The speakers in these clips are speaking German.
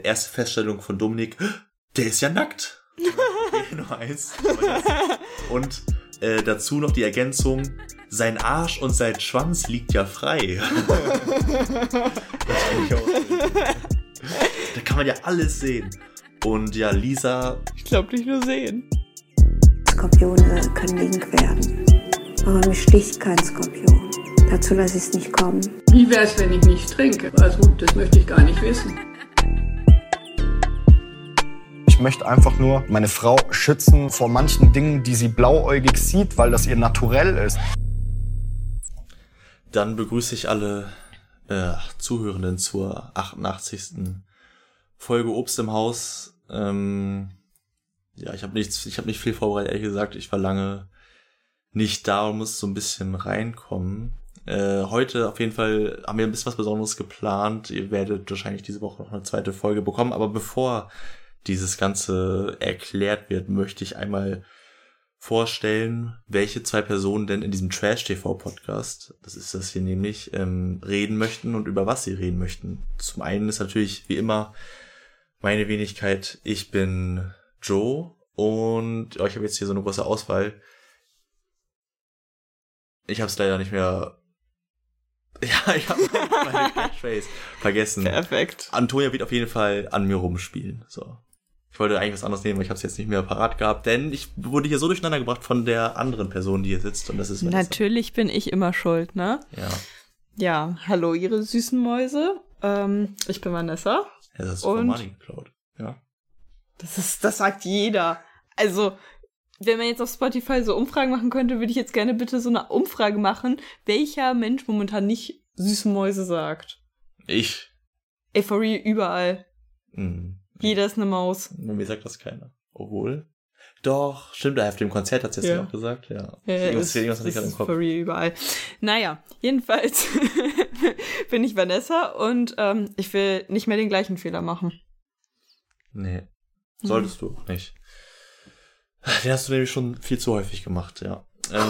Erste Feststellung von Dominik, der ist ja nackt. Okay, nur eins. Und dazu noch die Ergänzung, sein Arsch und sein Schwanz liegt ja frei. Das finde ich auch schön. Da kann man ja alles sehen. Und ja, Lisa... Ich glaube nicht nur sehen. Skorpione können link werden. Aber mich sticht kein Skorpion. Dazu lasse ich es nicht kommen. Wie wär's, wenn ich nichts trinke? Also, das möchte ich gar nicht wissen. Ich möchte einfach nur meine Frau schützen vor manchen Dingen, die sie blauäugig sieht, weil das ihr naturell ist. Dann begrüße ich alle Zuhörenden zur 88. Folge Obst im Haus. Ja, ich habe nicht viel vorbereitet, ehrlich gesagt. Ich war lange nicht da und muss so ein bisschen reinkommen. Heute auf jeden Fall haben wir ein bisschen was Besonderes geplant. Ihr werdet wahrscheinlich diese Woche noch eine zweite Folge bekommen. Aber bevor dieses Ganze erklärt wird, möchte ich einmal vorstellen, welche zwei Personen denn in diesem Trash-TV-Podcast, das ist das hier nämlich, reden möchten und über was sie reden möchten. Zum einen ist natürlich, wie immer, meine Wenigkeit. Ich bin Joe und ich habe jetzt hier so eine große Auswahl. Ich habe es leider nicht mehr... Ja, ich habe meine Catchphrase vergessen. Perfekt. Antonia wird auf jeden Fall an mir rumspielen. So. Ich wollte eigentlich was anderes nehmen, aber ich habe es jetzt nicht mehr parat gehabt, denn ich wurde hier so durcheinander gebracht von der anderen Person, die hier sitzt, und das ist Vanessa. Natürlich bin ich immer schuld, ne? Ja. Ja, hallo ihr süßen Mäuse. Ich bin Vanessa. Ja, das hast du von Mani geklaut. Ja. Das sagt jeder. Also, wenn man jetzt auf Spotify so Umfragen machen könnte, würde ich jetzt gerne bitte so eine Umfrage machen, welcher Mensch momentan nicht süße Mäuse sagt. Ich. Ey, for real, überall. Jeder ist eine Maus. Mir sagt das keiner. Obwohl. Doch, stimmt, auf dem Konzert hat sie jetzt auch gesagt, ja. Das ist for real überall. Naja, jedenfalls bin ich Vanessa und ich will nicht mehr den gleichen Fehler machen. Nee, solltest du nicht. Den hast du nämlich schon viel zu häufig gemacht, ja.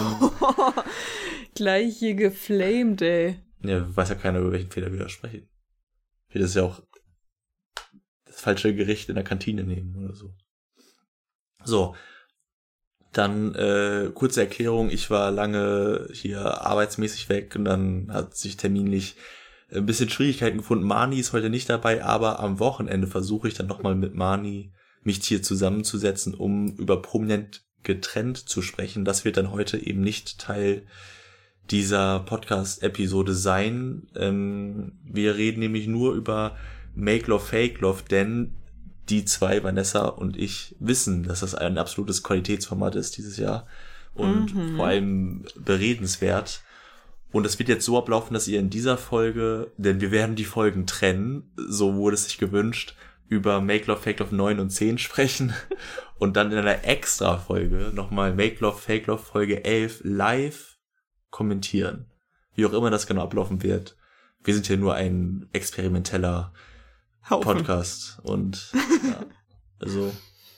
Gleich hier geflamed, ey. Ja, weiß ja keiner, über welchen Fehler wir da sprechen. Ich will das ja auch das falsche Gericht in der Kantine nehmen oder so. So, dann kurze Erklärung. Ich war lange hier arbeitsmäßig weg und dann hat sich terminlich ein bisschen Schwierigkeiten gefunden. Mani ist heute nicht dabei, aber am Wochenende versuche ich dann nochmal mit Mani mich hier zusammenzusetzen, um über Prominent getrennt zu sprechen. Das wird dann heute eben nicht Teil dieser Podcast-Episode sein. Wir reden nämlich nur über Make Love, Fake Love, denn die zwei, Vanessa und ich, wissen, dass das ein absolutes Qualitätsformat ist dieses Jahr und vor allem beredenswert. Und es wird jetzt so ablaufen, dass ihr in dieser Folge, denn wir werden die Folgen trennen, so wurde es sich gewünscht, über Make Love, Fake Love 9 und 10 sprechen und dann in einer extra Folge nochmal Make Love, Fake Love Folge 11 live kommentieren. Wie auch immer das genau ablaufen wird. Wir sind hier nur ein experimenteller Haufen. Podcast und ja, also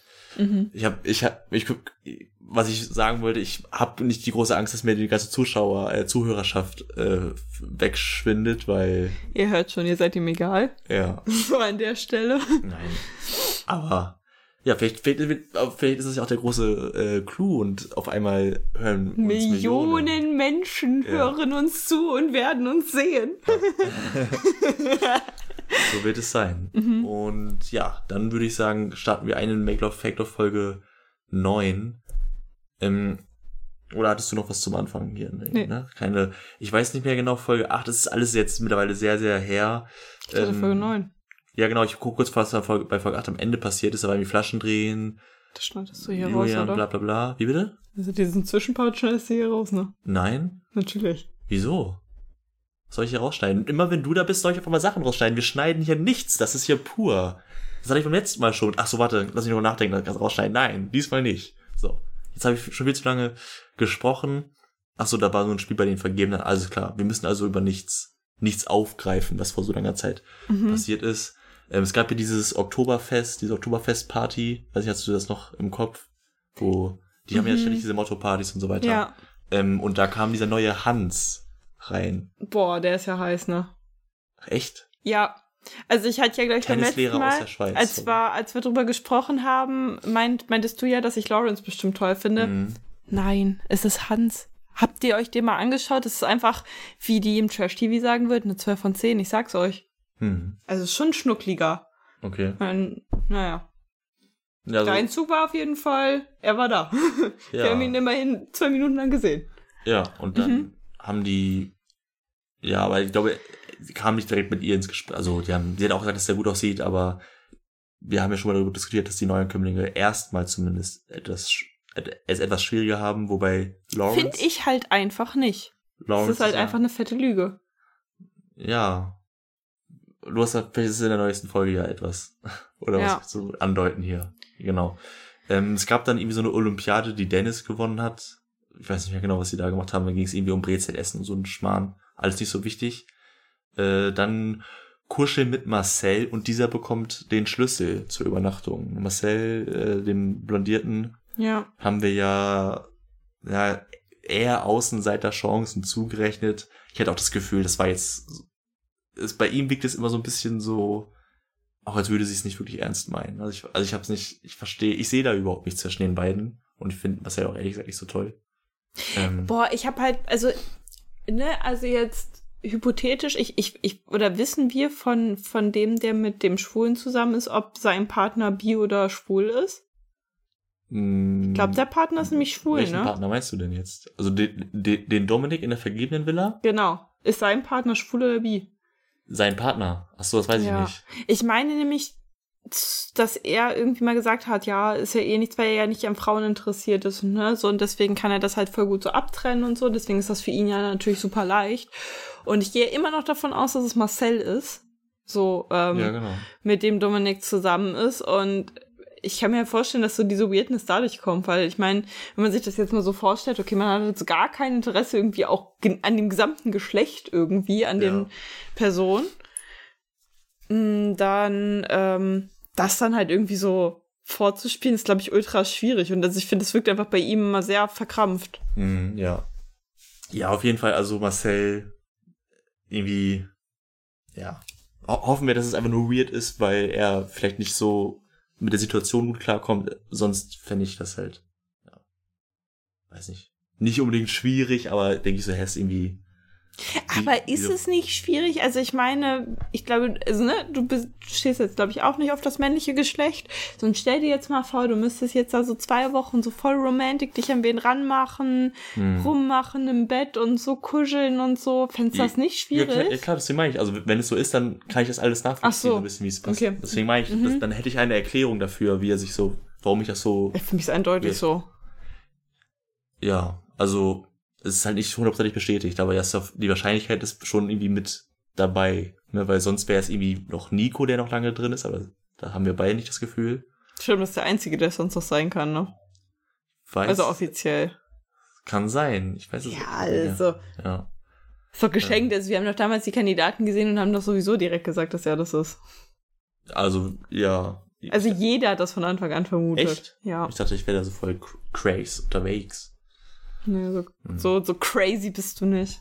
was ich sagen wollte, ich habe nicht die große Angst, dass mir die ganze Zuhörerschaft wegschwindet, weil... Ihr hört schon, ihr seid ihm egal. Ja. So an der Stelle. Nein. Aber ja, vielleicht ist es ja auch der große Clou und auf einmal hören uns Millionen Menschen hören uns zu und werden uns sehen. Ja. So wird es sein. Und ja, dann würde ich sagen, starten wir eine Make Love, Fake Love Folge 9. Oder hattest du noch was zum Anfang hier? Nee. Ne? Ich weiß nicht mehr genau, Folge 8, das ist alles jetzt mittlerweile sehr, sehr her. Ich hatte Folge 9. Ja, genau, ich gucke kurz, was bei Folge 8 am Ende passiert ist, da war irgendwie Flaschen drehen. Das schneidest du hier Julian, raus, oder? Bla bla bla. Wie bitte? Also diesen Zwischenpart schneidest du hier raus, ne? Nein. Natürlich. Wieso? Was soll ich hier rausschneiden? Immer wenn du da bist, soll ich einfach mal Sachen rausschneiden. Wir schneiden hier nichts, das ist hier pur. Das hatte ich beim letzten Mal schon. Ach so, warte, lass mich noch nachdenken, das kannst du rausschneiden. Nein, diesmal nicht. So, jetzt habe ich schon viel zu lange gesprochen. Ach so, da war so ein Spiel bei den Vergebenen. Also klar, wir müssen also über nichts aufgreifen, was vor so langer Zeit passiert ist. Es gab ja diese Oktoberfest-Party. Weiß nicht, hast du das noch im Kopf? Die haben ja ständig diese Motto-Partys und so weiter. Ja. Und da kam dieser neue Hans rein. Boah, der ist ja heiß, ne? Echt? Ja. Also ich hatte ja gleich beim letzten Tennislehrer aus Mal, der Schweiz. als wir drüber gesprochen haben, meintest du ja, dass ich Lawrence bestimmt toll finde. Mhm. Nein, es ist Hans. Habt ihr euch den mal angeschaut? Es ist einfach, wie die im Trash-TV sagen würden, eine 12 von 10, ich sag's euch. Mhm. Also es ist schon schnuckliger. Okay. Naja. Ja, also, Der Einzug war auf jeden Fall, er war da. Wir haben ihn immerhin 2 Minuten lang gesehen. ja, und dann haben die, ja, aber ich glaube, sie kamen nicht direkt mit ihr ins Gespräch. Also sie hat auch gesagt, dass der gut aussieht, aber wir haben ja schon mal darüber diskutiert, dass die Neuankömmlinge erstmal zumindest es etwas schwieriger haben, wobei Lawrence... Finde ich halt einfach nicht. Lawrence Das ist halt ja, einfach eine fette Lüge. Ja. Du hast ja, vielleicht ist es in der neuesten Folge ja etwas. Oder Ja. was so andeuten hier. Genau. Es gab dann irgendwie so eine Olympiade, die Dennis gewonnen hat. Ich weiß nicht mehr genau, was sie da gemacht haben. Da ging es irgendwie um Brezel-Essen und so ein Schmarrn. Alles nicht so wichtig. Dann kuscheln mit Marcel und dieser bekommt den Schlüssel zur Übernachtung. Marcel, dem Blondierten, Ja. haben wir ja eher Außenseiter-Chancen zugerechnet. Ich hatte auch das Gefühl, das war jetzt... bei ihm wirkt es immer so ein bisschen so, auch als würde sie es nicht wirklich ernst meinen. Also ich hab's nicht, ich sehe da überhaupt nichts zwischen den beiden. Und ich finde Marcel auch ehrlich gesagt nicht so toll. Boah, ich habe halt, also jetzt hypothetisch, oder wissen wir von dem, der mit dem Schwulen zusammen ist, ob sein Partner bi oder schwul ist? Ich glaube, der Partner ist nämlich schwul, welchen ne? Partner meinst du denn jetzt? Also den Dominik in der vergebenen Villa? Genau. Ist sein Partner schwul oder bi? Sein Partner? Achso, das weiß ich Ja. nicht. Ich meine nämlich, dass er irgendwie mal gesagt hat, ja, ist ja eh nichts, weil er ja nicht an Frauen interessiert ist, ne? So, und deswegen kann er das halt voll gut so abtrennen und so. Deswegen ist das für ihn ja natürlich super leicht. Und ich gehe immer noch davon aus, dass es Marcel ist. So, Ja, genau. mit dem Dominik zusammen ist. Und ich kann mir vorstellen, dass so diese Weirdness dadurch kommt, weil ich meine, wenn man sich das jetzt mal so vorstellt, okay, man hat jetzt gar kein Interesse irgendwie auch an dem gesamten Geschlecht irgendwie, an den Personen, dann das dann halt irgendwie so vorzuspielen, ist, glaube ich, ultra schwierig. Und also ich finde, es wirkt einfach bei ihm immer sehr verkrampft. Ja. Ja, auf jeden Fall, also Marcel irgendwie, ja. Hoffen wir, dass es einfach nur weird ist, weil er vielleicht nicht so mit der Situation gut klarkommt. Sonst fände ich das halt, ja, weiß nicht unbedingt schwierig, aber denke ich so, ist irgendwie... Aber ist es nicht schwierig? Also ich meine, ich glaube, also, ne, du stehst jetzt, glaube ich, auch nicht auf das männliche Geschlecht. Sonst stell dir jetzt mal vor, du müsstest jetzt also 2 Wochen so voll romantic dich an wen ranmachen, rummachen im Bett und so kuscheln und so. Fändest du das nicht schwierig? Ja, klar, deswegen meine ich. Also wenn es so ist, dann kann ich das alles nachvollziehen, Ach so. so ein bisschen, wie es passt. Okay. Deswegen meine ich, dann hätte ich eine Erklärung dafür, wie er sich so, warum ich das so... Für mich ist eindeutig so. Ja, also es ist halt nicht 100% bestätigt, aber die Wahrscheinlichkeit ist schon irgendwie mit dabei, ne? Weil sonst wäre es irgendwie noch Nico, der noch lange drin ist, aber da haben wir beide nicht das Gefühl. Stimmt, das ist der Einzige, der es sonst noch sein kann, ne? Also offiziell. Kann sein, ich weiß es Ja, nicht. also. Ja. Ist doch geschenkt, also wir haben doch damals die Kandidaten gesehen und haben doch sowieso direkt gesagt, dass er das ist. Also, ja. Also jeder hat das von Anfang an vermutet. Echt? Ja. Ich dachte, ich wäre da so voll crazy unterwegs. Nee, so crazy bist du nicht.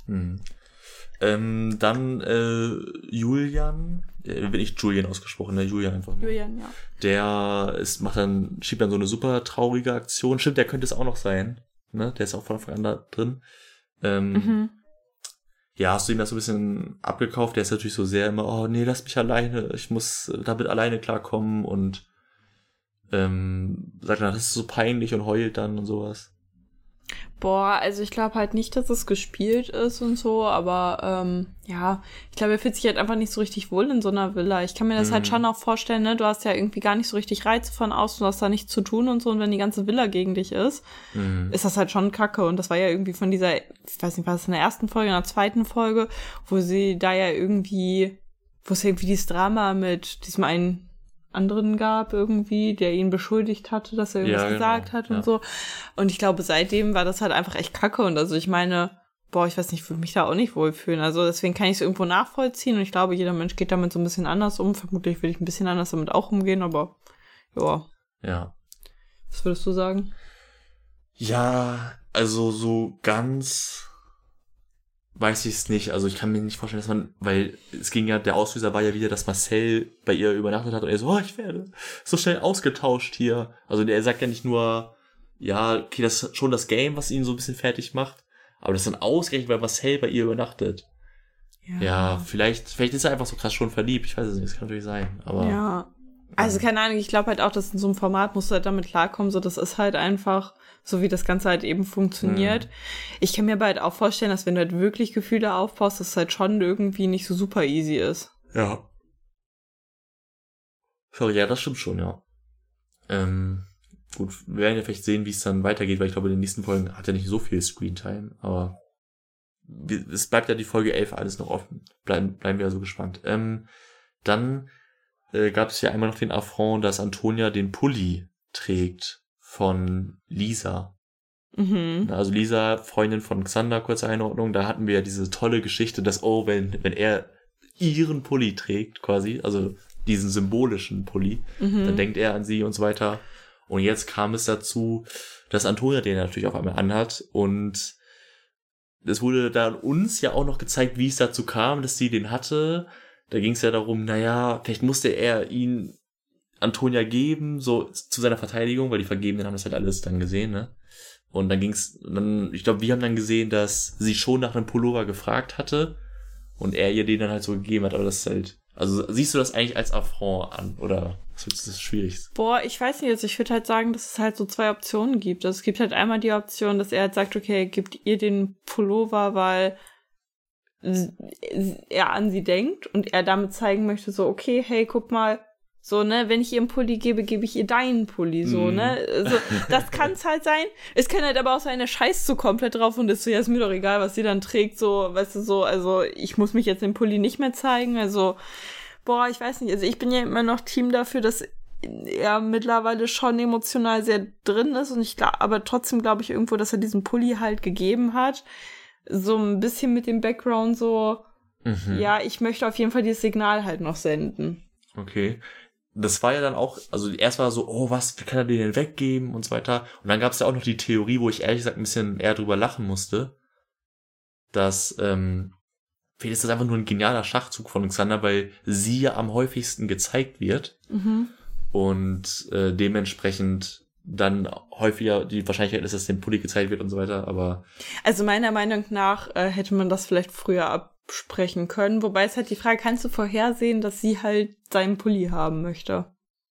Dann Julian, wird nicht Julian ausgesprochen, ne? Julian einfach nur. Julian, ja. Der schiebt dann so eine super traurige Aktion. Stimmt, der könnte es auch noch sein. Ne? Der ist auch von Anfang an da drin. Ja, hast du ihm das so ein bisschen abgekauft? Der ist natürlich so sehr immer, oh nee, lass mich alleine, ich muss damit alleine klarkommen und sagt dann, das ist so peinlich und heult dann und sowas. Boah, also ich glaube halt nicht, dass es gespielt ist und so, aber ja, ich glaube, er fühlt sich halt einfach nicht so richtig wohl in so einer Villa. Ich kann mir das halt schon auch vorstellen, ne, du hast ja irgendwie gar nicht so richtig Reize von außen, du hast da nichts zu tun und so, und wenn die ganze Villa gegen dich ist, ist das halt schon kacke. Und das war ja irgendwie von dieser, ich weiß nicht, war das in der ersten Folge, in der zweiten Folge, wo es ja irgendwie dieses Drama mit diesem einen anderen gab irgendwie, der ihn beschuldigt hatte, dass er irgendwas gesagt hat und so. Und ich glaube, seitdem war das halt einfach echt kacke. Und also ich meine, boah, ich weiß nicht, ich würde mich da auch nicht wohlfühlen. Also deswegen kann ich es irgendwo nachvollziehen. Und ich glaube, jeder Mensch geht damit so ein bisschen anders um. Vermutlich würde ich ein bisschen anders damit auch umgehen, aber ja. Ja. Was würdest du sagen? Ja, also so ganz weiß ich es nicht. Also ich kann mir nicht vorstellen, dass man, weil es ging ja, der Auslöser war ja wieder, dass Marcel bei ihr übernachtet hat und er so, ich werde so schnell ausgetauscht hier. Also er sagt ja nicht nur, ja, okay, das ist schon das Game, was ihn so ein bisschen fertig macht, aber das ist dann ausgerechnet, weil Marcel bei ihr übernachtet. Ja, vielleicht ist er einfach so krass schon verliebt. Ich weiß es nicht, das kann natürlich sein. Aber ja, also keine Ahnung, ich glaube halt auch, dass in so einem Format musst du halt damit klarkommen, so das ist halt einfach so, wie das Ganze halt eben funktioniert. Ich kann mir aber halt auch vorstellen, dass wenn du halt wirklich Gefühle aufbaust, dass es halt schon irgendwie nicht so super easy ist. Ja. Sorry, ja, das stimmt schon, ja. Gut, wir werden ja vielleicht sehen, wie es dann weitergeht, weil ich glaube, in den nächsten Folgen hat er nicht so viel Screentime, aber es bleibt ja die Folge 11 alles noch offen. Bleiben wir also gespannt. Dann gab es ja einmal noch den Affront, dass Antonia den Pulli trägt von Lisa. Also Lisa, Freundin von Xander, kurze Einordnung, da hatten wir ja diese tolle Geschichte, dass, wenn er ihren Pulli trägt, quasi, also diesen symbolischen Pulli, dann denkt er an sie und so weiter. Und jetzt kam es dazu, dass Antonia den natürlich auf einmal anhat und es wurde dann uns ja auch noch gezeigt, wie es dazu kam, dass sie den hatte. Da ging es ja darum, vielleicht musste er ihn Antonia geben, so zu seiner Verteidigung, weil die Vergebenen haben das halt alles dann gesehen, ne? Und dann ich glaube, wir haben dann gesehen, dass sie schon nach einem Pullover gefragt hatte und er ihr den dann halt so gegeben hat, aber das ist halt, also siehst du das eigentlich als Affront an, oder was ist das Schwierigste? Boah, ich weiß nicht, also ich würde halt sagen, dass es halt so 2 Optionen gibt. Also es gibt halt einmal die Option, dass er halt sagt, okay, er gibt ihr den Pullover, weil er an sie denkt und er damit zeigen möchte, so, okay, hey, guck mal, so, ne, wenn ich ihr einen Pulli gebe, gebe ich ihr deinen Pulli, so, ne, so, das kann's halt sein. Es kann halt aber auch sein, er scheißt so komplett drauf und ist so, ja, ist mir doch egal, was sie dann trägt, so, weißt du, so, also, ich muss mich jetzt den Pulli nicht mehr zeigen, also, boah, ich weiß nicht, also, ich bin ja immer noch Team dafür, dass er mittlerweile schon emotional sehr drin ist und aber trotzdem glaube ich irgendwo, dass er diesen Pulli halt gegeben hat, so ein bisschen mit dem Background so, ja, ich möchte auf jeden Fall dieses Signal halt noch senden. Okay. Das war ja dann auch, also erst war so, was kann er den denn weggeben und so weiter. Und dann gab es ja auch noch die Theorie, wo ich ehrlich gesagt ein bisschen eher drüber lachen musste, dass vielleicht ist das einfach nur ein genialer Schachzug von Xander, weil sie ja am häufigsten gezeigt wird und dementsprechend dann häufiger die Wahrscheinlichkeit ist, dass dem Pulli gezeigt wird und so weiter, aber also meiner Meinung nach hätte man das vielleicht früher absprechen können, wobei es halt die Frage, kannst du vorhersehen, dass sie halt seinen Pulli haben möchte?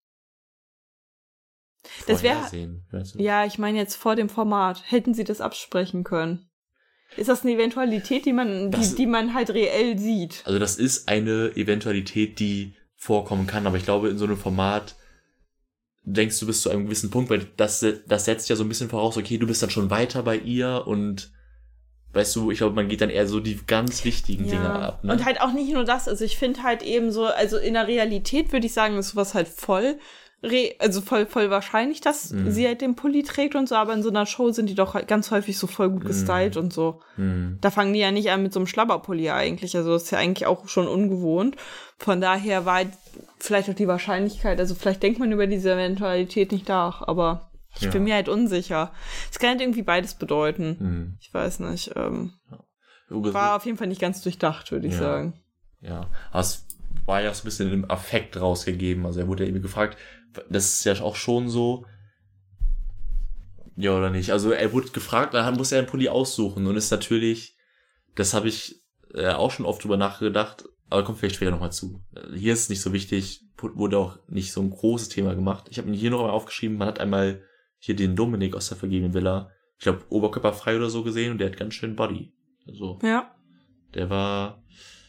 Das wäre, ja, ich meine jetzt vor dem Format, hätten sie das absprechen können? Ist das eine Eventualität, die man halt reell sieht? Also das ist eine Eventualität, die vorkommen kann, aber ich glaube, in so einem Format denkst du bis zu einem gewissen Punkt, weil das setzt ja so ein bisschen voraus, okay, du bist dann schon weiter bei ihr und weißt du, ich glaube, man geht dann eher so die ganz wichtigen Dinge ab. Ne? Und halt auch nicht nur das, also ich finde halt eben so, also in der Realität würde ich sagen, ist sowas halt voll wahrscheinlich, dass sie halt den Pulli trägt und so, aber in so einer Show sind die doch halt ganz häufig so voll gut gestylt und so. Da fangen die ja nicht an mit so einem Schlabberpulli eigentlich, also das ist ja eigentlich auch schon ungewohnt. Von daher war halt vielleicht auch die Wahrscheinlichkeit, also vielleicht denkt man über diese Eventualität nicht nach, aber ich bin mir halt unsicher. Es kann halt irgendwie beides bedeuten. Ich weiß nicht. War auf jeden Fall nicht ganz durchdacht, würde ich sagen. Ja, aber es war ja so ein bisschen im Affekt rausgegeben. Also er wurde ja eben gefragt, das ist ja auch schon so, ja oder nicht. Also er wurde gefragt, dann muss er einen Pulli aussuchen und ist natürlich, das habe ich auch schon oft drüber nachgedacht, aber kommt vielleicht später nochmal zu. Hier ist es nicht so wichtig, wurde auch nicht so ein großes Thema gemacht. Ich habe mir hier noch einmal aufgeschrieben, man hat einmal hier den Dominik aus der vergebenen Villa, ich glaube oberkörperfrei oder so gesehen und der hat ganz schön Body. Also, ja. Der war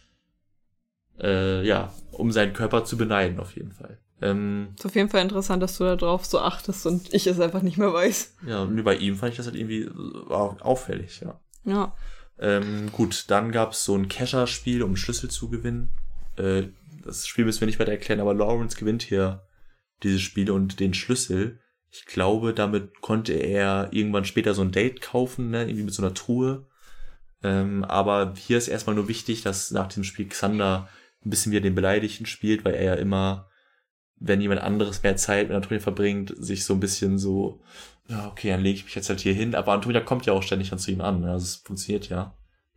um seinen Körper zu beneiden auf jeden Fall. Ist auf jeden Fall interessant, dass du da drauf so achtest und ich es einfach nicht mehr weiß. Ja, und bei ihm fand ich das halt irgendwie auffällig, ja. Ja. Gut, dann gab es so ein Kescher-Spiel, um einen Schlüssel zu gewinnen. Das Spiel müssen wir nicht weiter erklären, aber Lawrence gewinnt hier dieses Spiel und den Schlüssel. Ich glaube, damit konnte er irgendwann später so ein Date kaufen, ne, irgendwie mit so einer Truhe. Aber hier ist erstmal nur wichtig, dass nach dem Spiel Xander ein bisschen wieder den Beleidigten spielt, weil er ja immer, wenn jemand anderes mehr Zeit mit Antonia verbringt, sich so ein bisschen so, ja, okay, dann lege ich mich jetzt halt hier hin. Aber Antonia kommt ja auch ständig dann zu ihm an. Also es funktioniert ja.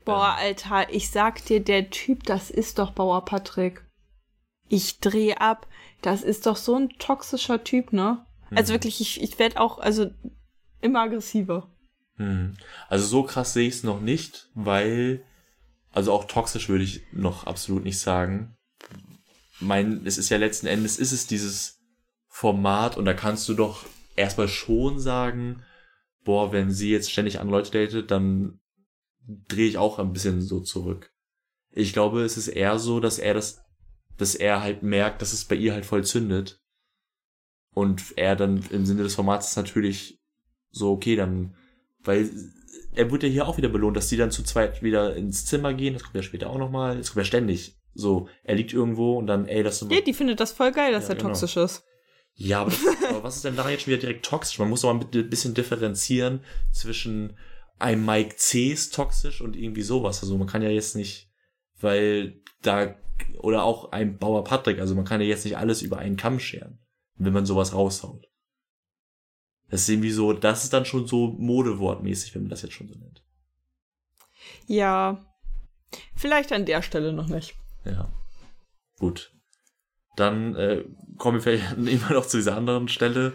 Boah, Alter, ich sag dir, der Typ, das ist doch Bauer Patrick. Ich dreh ab. Das ist doch so ein toxischer Typ, ne? Also wirklich, ich werde auch, also immer aggressiver. Also so krass sehe ich es noch nicht, weil, also auch toxisch würde ich noch absolut nicht sagen. Es ist ja letzten Endes, ist es dieses Format und da kannst du doch erstmal schon sagen, boah, wenn sie jetzt ständig andere Leute datet, dann drehe ich auch ein bisschen so zurück. Ich glaube, es ist eher so, dass er halt merkt, dass es bei ihr halt voll zündet. Und er dann im Sinne des Formats natürlich so, okay, dann, weil er wird ja hier auch wieder belohnt, dass die dann zu zweit wieder ins Zimmer gehen, das kommt ja später auch nochmal, das kommt ja ständig. So, er liegt irgendwo und dann, das ist Ja, die findet das voll geil, dass er genau. toxisch ist. Ja, aber was ist denn da jetzt schon wieder direkt toxisch? Man muss doch mal ein bisschen differenzieren zwischen einem Mike C. ist toxisch und irgendwie sowas. Also man kann ja jetzt nicht, weil da, oder auch ein Bauer Patrick, also man kann ja jetzt nicht alles über einen Kamm scheren, wenn man sowas raushaut. Das ist irgendwie so, das ist dann schon so modewortmäßig, wenn man das jetzt schon so nennt. Ja, vielleicht an der Stelle noch nicht. Ja, gut. Dann kommen wir vielleicht immer noch zu dieser anderen Stelle.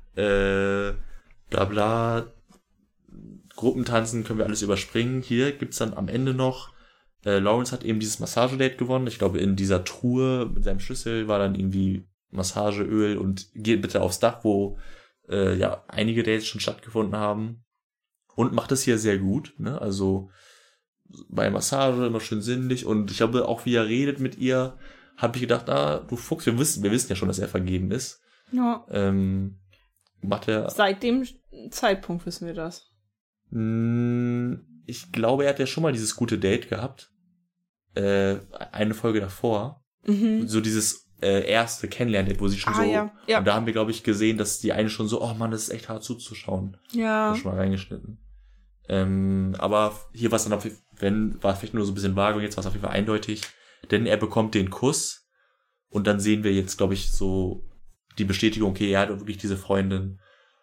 Bla bla. Gruppentanzen können wir alles überspringen. Hier gibt's dann am Ende noch, Lawrence hat eben dieses Massagedate gewonnen. Ich glaube, in dieser Truhe mit seinem Schlüssel war dann irgendwie Massageöl und geht bitte aufs Dach, wo einige Dates schon stattgefunden haben. Und macht das hier sehr gut, ne? Also bei Massage immer schön sinnlich und ich habe auch, wie er redet mit ihr, habe ich gedacht, du Fuchs, wir wissen ja schon, dass er vergeben ist. Ja. Macht er. Seit dem Zeitpunkt wissen wir das. Ich glaube, er hat ja schon mal dieses gute Date gehabt. Eine Folge davor. So dieses erste Kennenlernen-Date, wo sie schon so. Ja. Und da haben wir, glaube ich, gesehen, dass die eine schon so, oh Mann, das ist echt hart zuzuschauen. Ja. Schon mal reingeschnitten. Aber hier war es dann war vielleicht nur so ein bisschen vage und jetzt war es auf jeden Fall eindeutig. Denn er bekommt den Kuss und dann sehen wir jetzt, glaube ich, so die Bestätigung, okay, er hat wirklich diese Freundin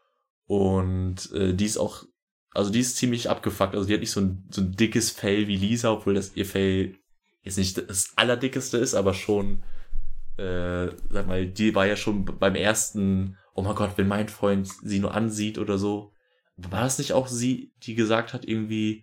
und die ist auch, also die ist ziemlich abgefuckt, also die hat nicht so ein dickes Fell wie Lisa, obwohl das ihr Fell jetzt nicht das allerdickeste ist, aber schon, sag mal, die war ja schon beim ersten, oh mein Gott, wenn mein Freund sie nur ansieht oder so, war das nicht auch sie, die gesagt hat irgendwie,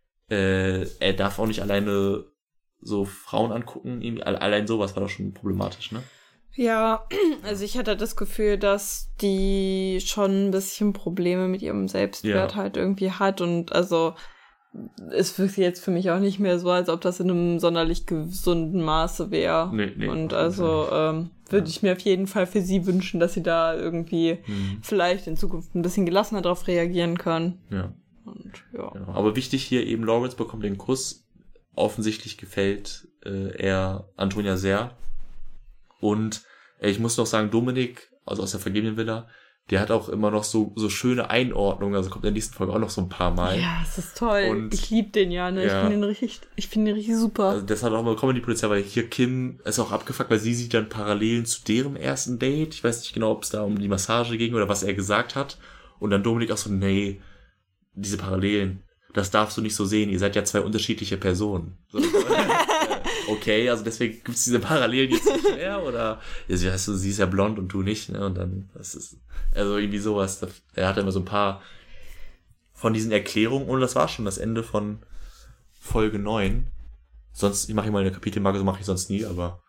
er darf auch nicht alleine so Frauen angucken, irgendwie, allein sowas war doch schon problematisch, ne? Ja, also ich hatte das Gefühl, dass die schon ein bisschen Probleme mit ihrem Selbstwert halt irgendwie hat und also es wirkt jetzt für mich auch nicht mehr so, als ob das in einem sonderlich gesunden Maße wäre. Nee, und also würde ich mir auf jeden Fall für sie wünschen, dass sie da irgendwie vielleicht in Zukunft ein bisschen gelassener darauf reagieren kann. Ja. Und, ja. Genau. Aber wichtig hier eben, Lawrence bekommt den Kuss. Offensichtlich gefällt er Antonia sehr. Und ich muss noch sagen, Dominik, also aus der vergebenen Villa, der hat auch immer noch so schöne Einordnungen, also kommt in der nächsten Folge auch noch so ein paar Mal. Ja, das ist toll. Und ich liebe den ja, ne? Ja. Ich finde den richtig super. Also das hat auch mal Comedy-Polizei, weil hier Kim ist auch abgefuckt, weil sie sieht dann Parallelen zu deren ersten Date. Ich weiß nicht genau, ob es da um die Massage ging oder was er gesagt hat. Und dann Dominik auch so, nee, diese Parallelen, das darfst du nicht so sehen, ihr seid ja zwei unterschiedliche Personen. So, okay, also deswegen gibt's diese Parallelen jetzt nicht mehr, oder ja, weißt du, sie ist ja blond und du nicht, ne? Und dann, das ist, also irgendwie sowas. Er hat immer so ein paar von diesen Erklärungen und das war schon das Ende von Folge 9. Sonst, ich mache hier mal eine Kapitelmarke, so mache ich sonst nie, aber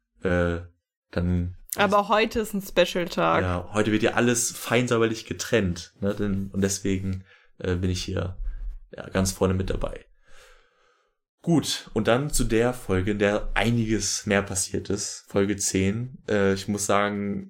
dann. Aber heute ist ein Special-Tag. Ja, heute wird ja alles fein säuberlich getrennt, ne? Und deswegen bin ich hier ganz vorne mit dabei. Gut, und dann zu der Folge, in der einiges mehr passiert ist, Folge 10. Ich muss sagen,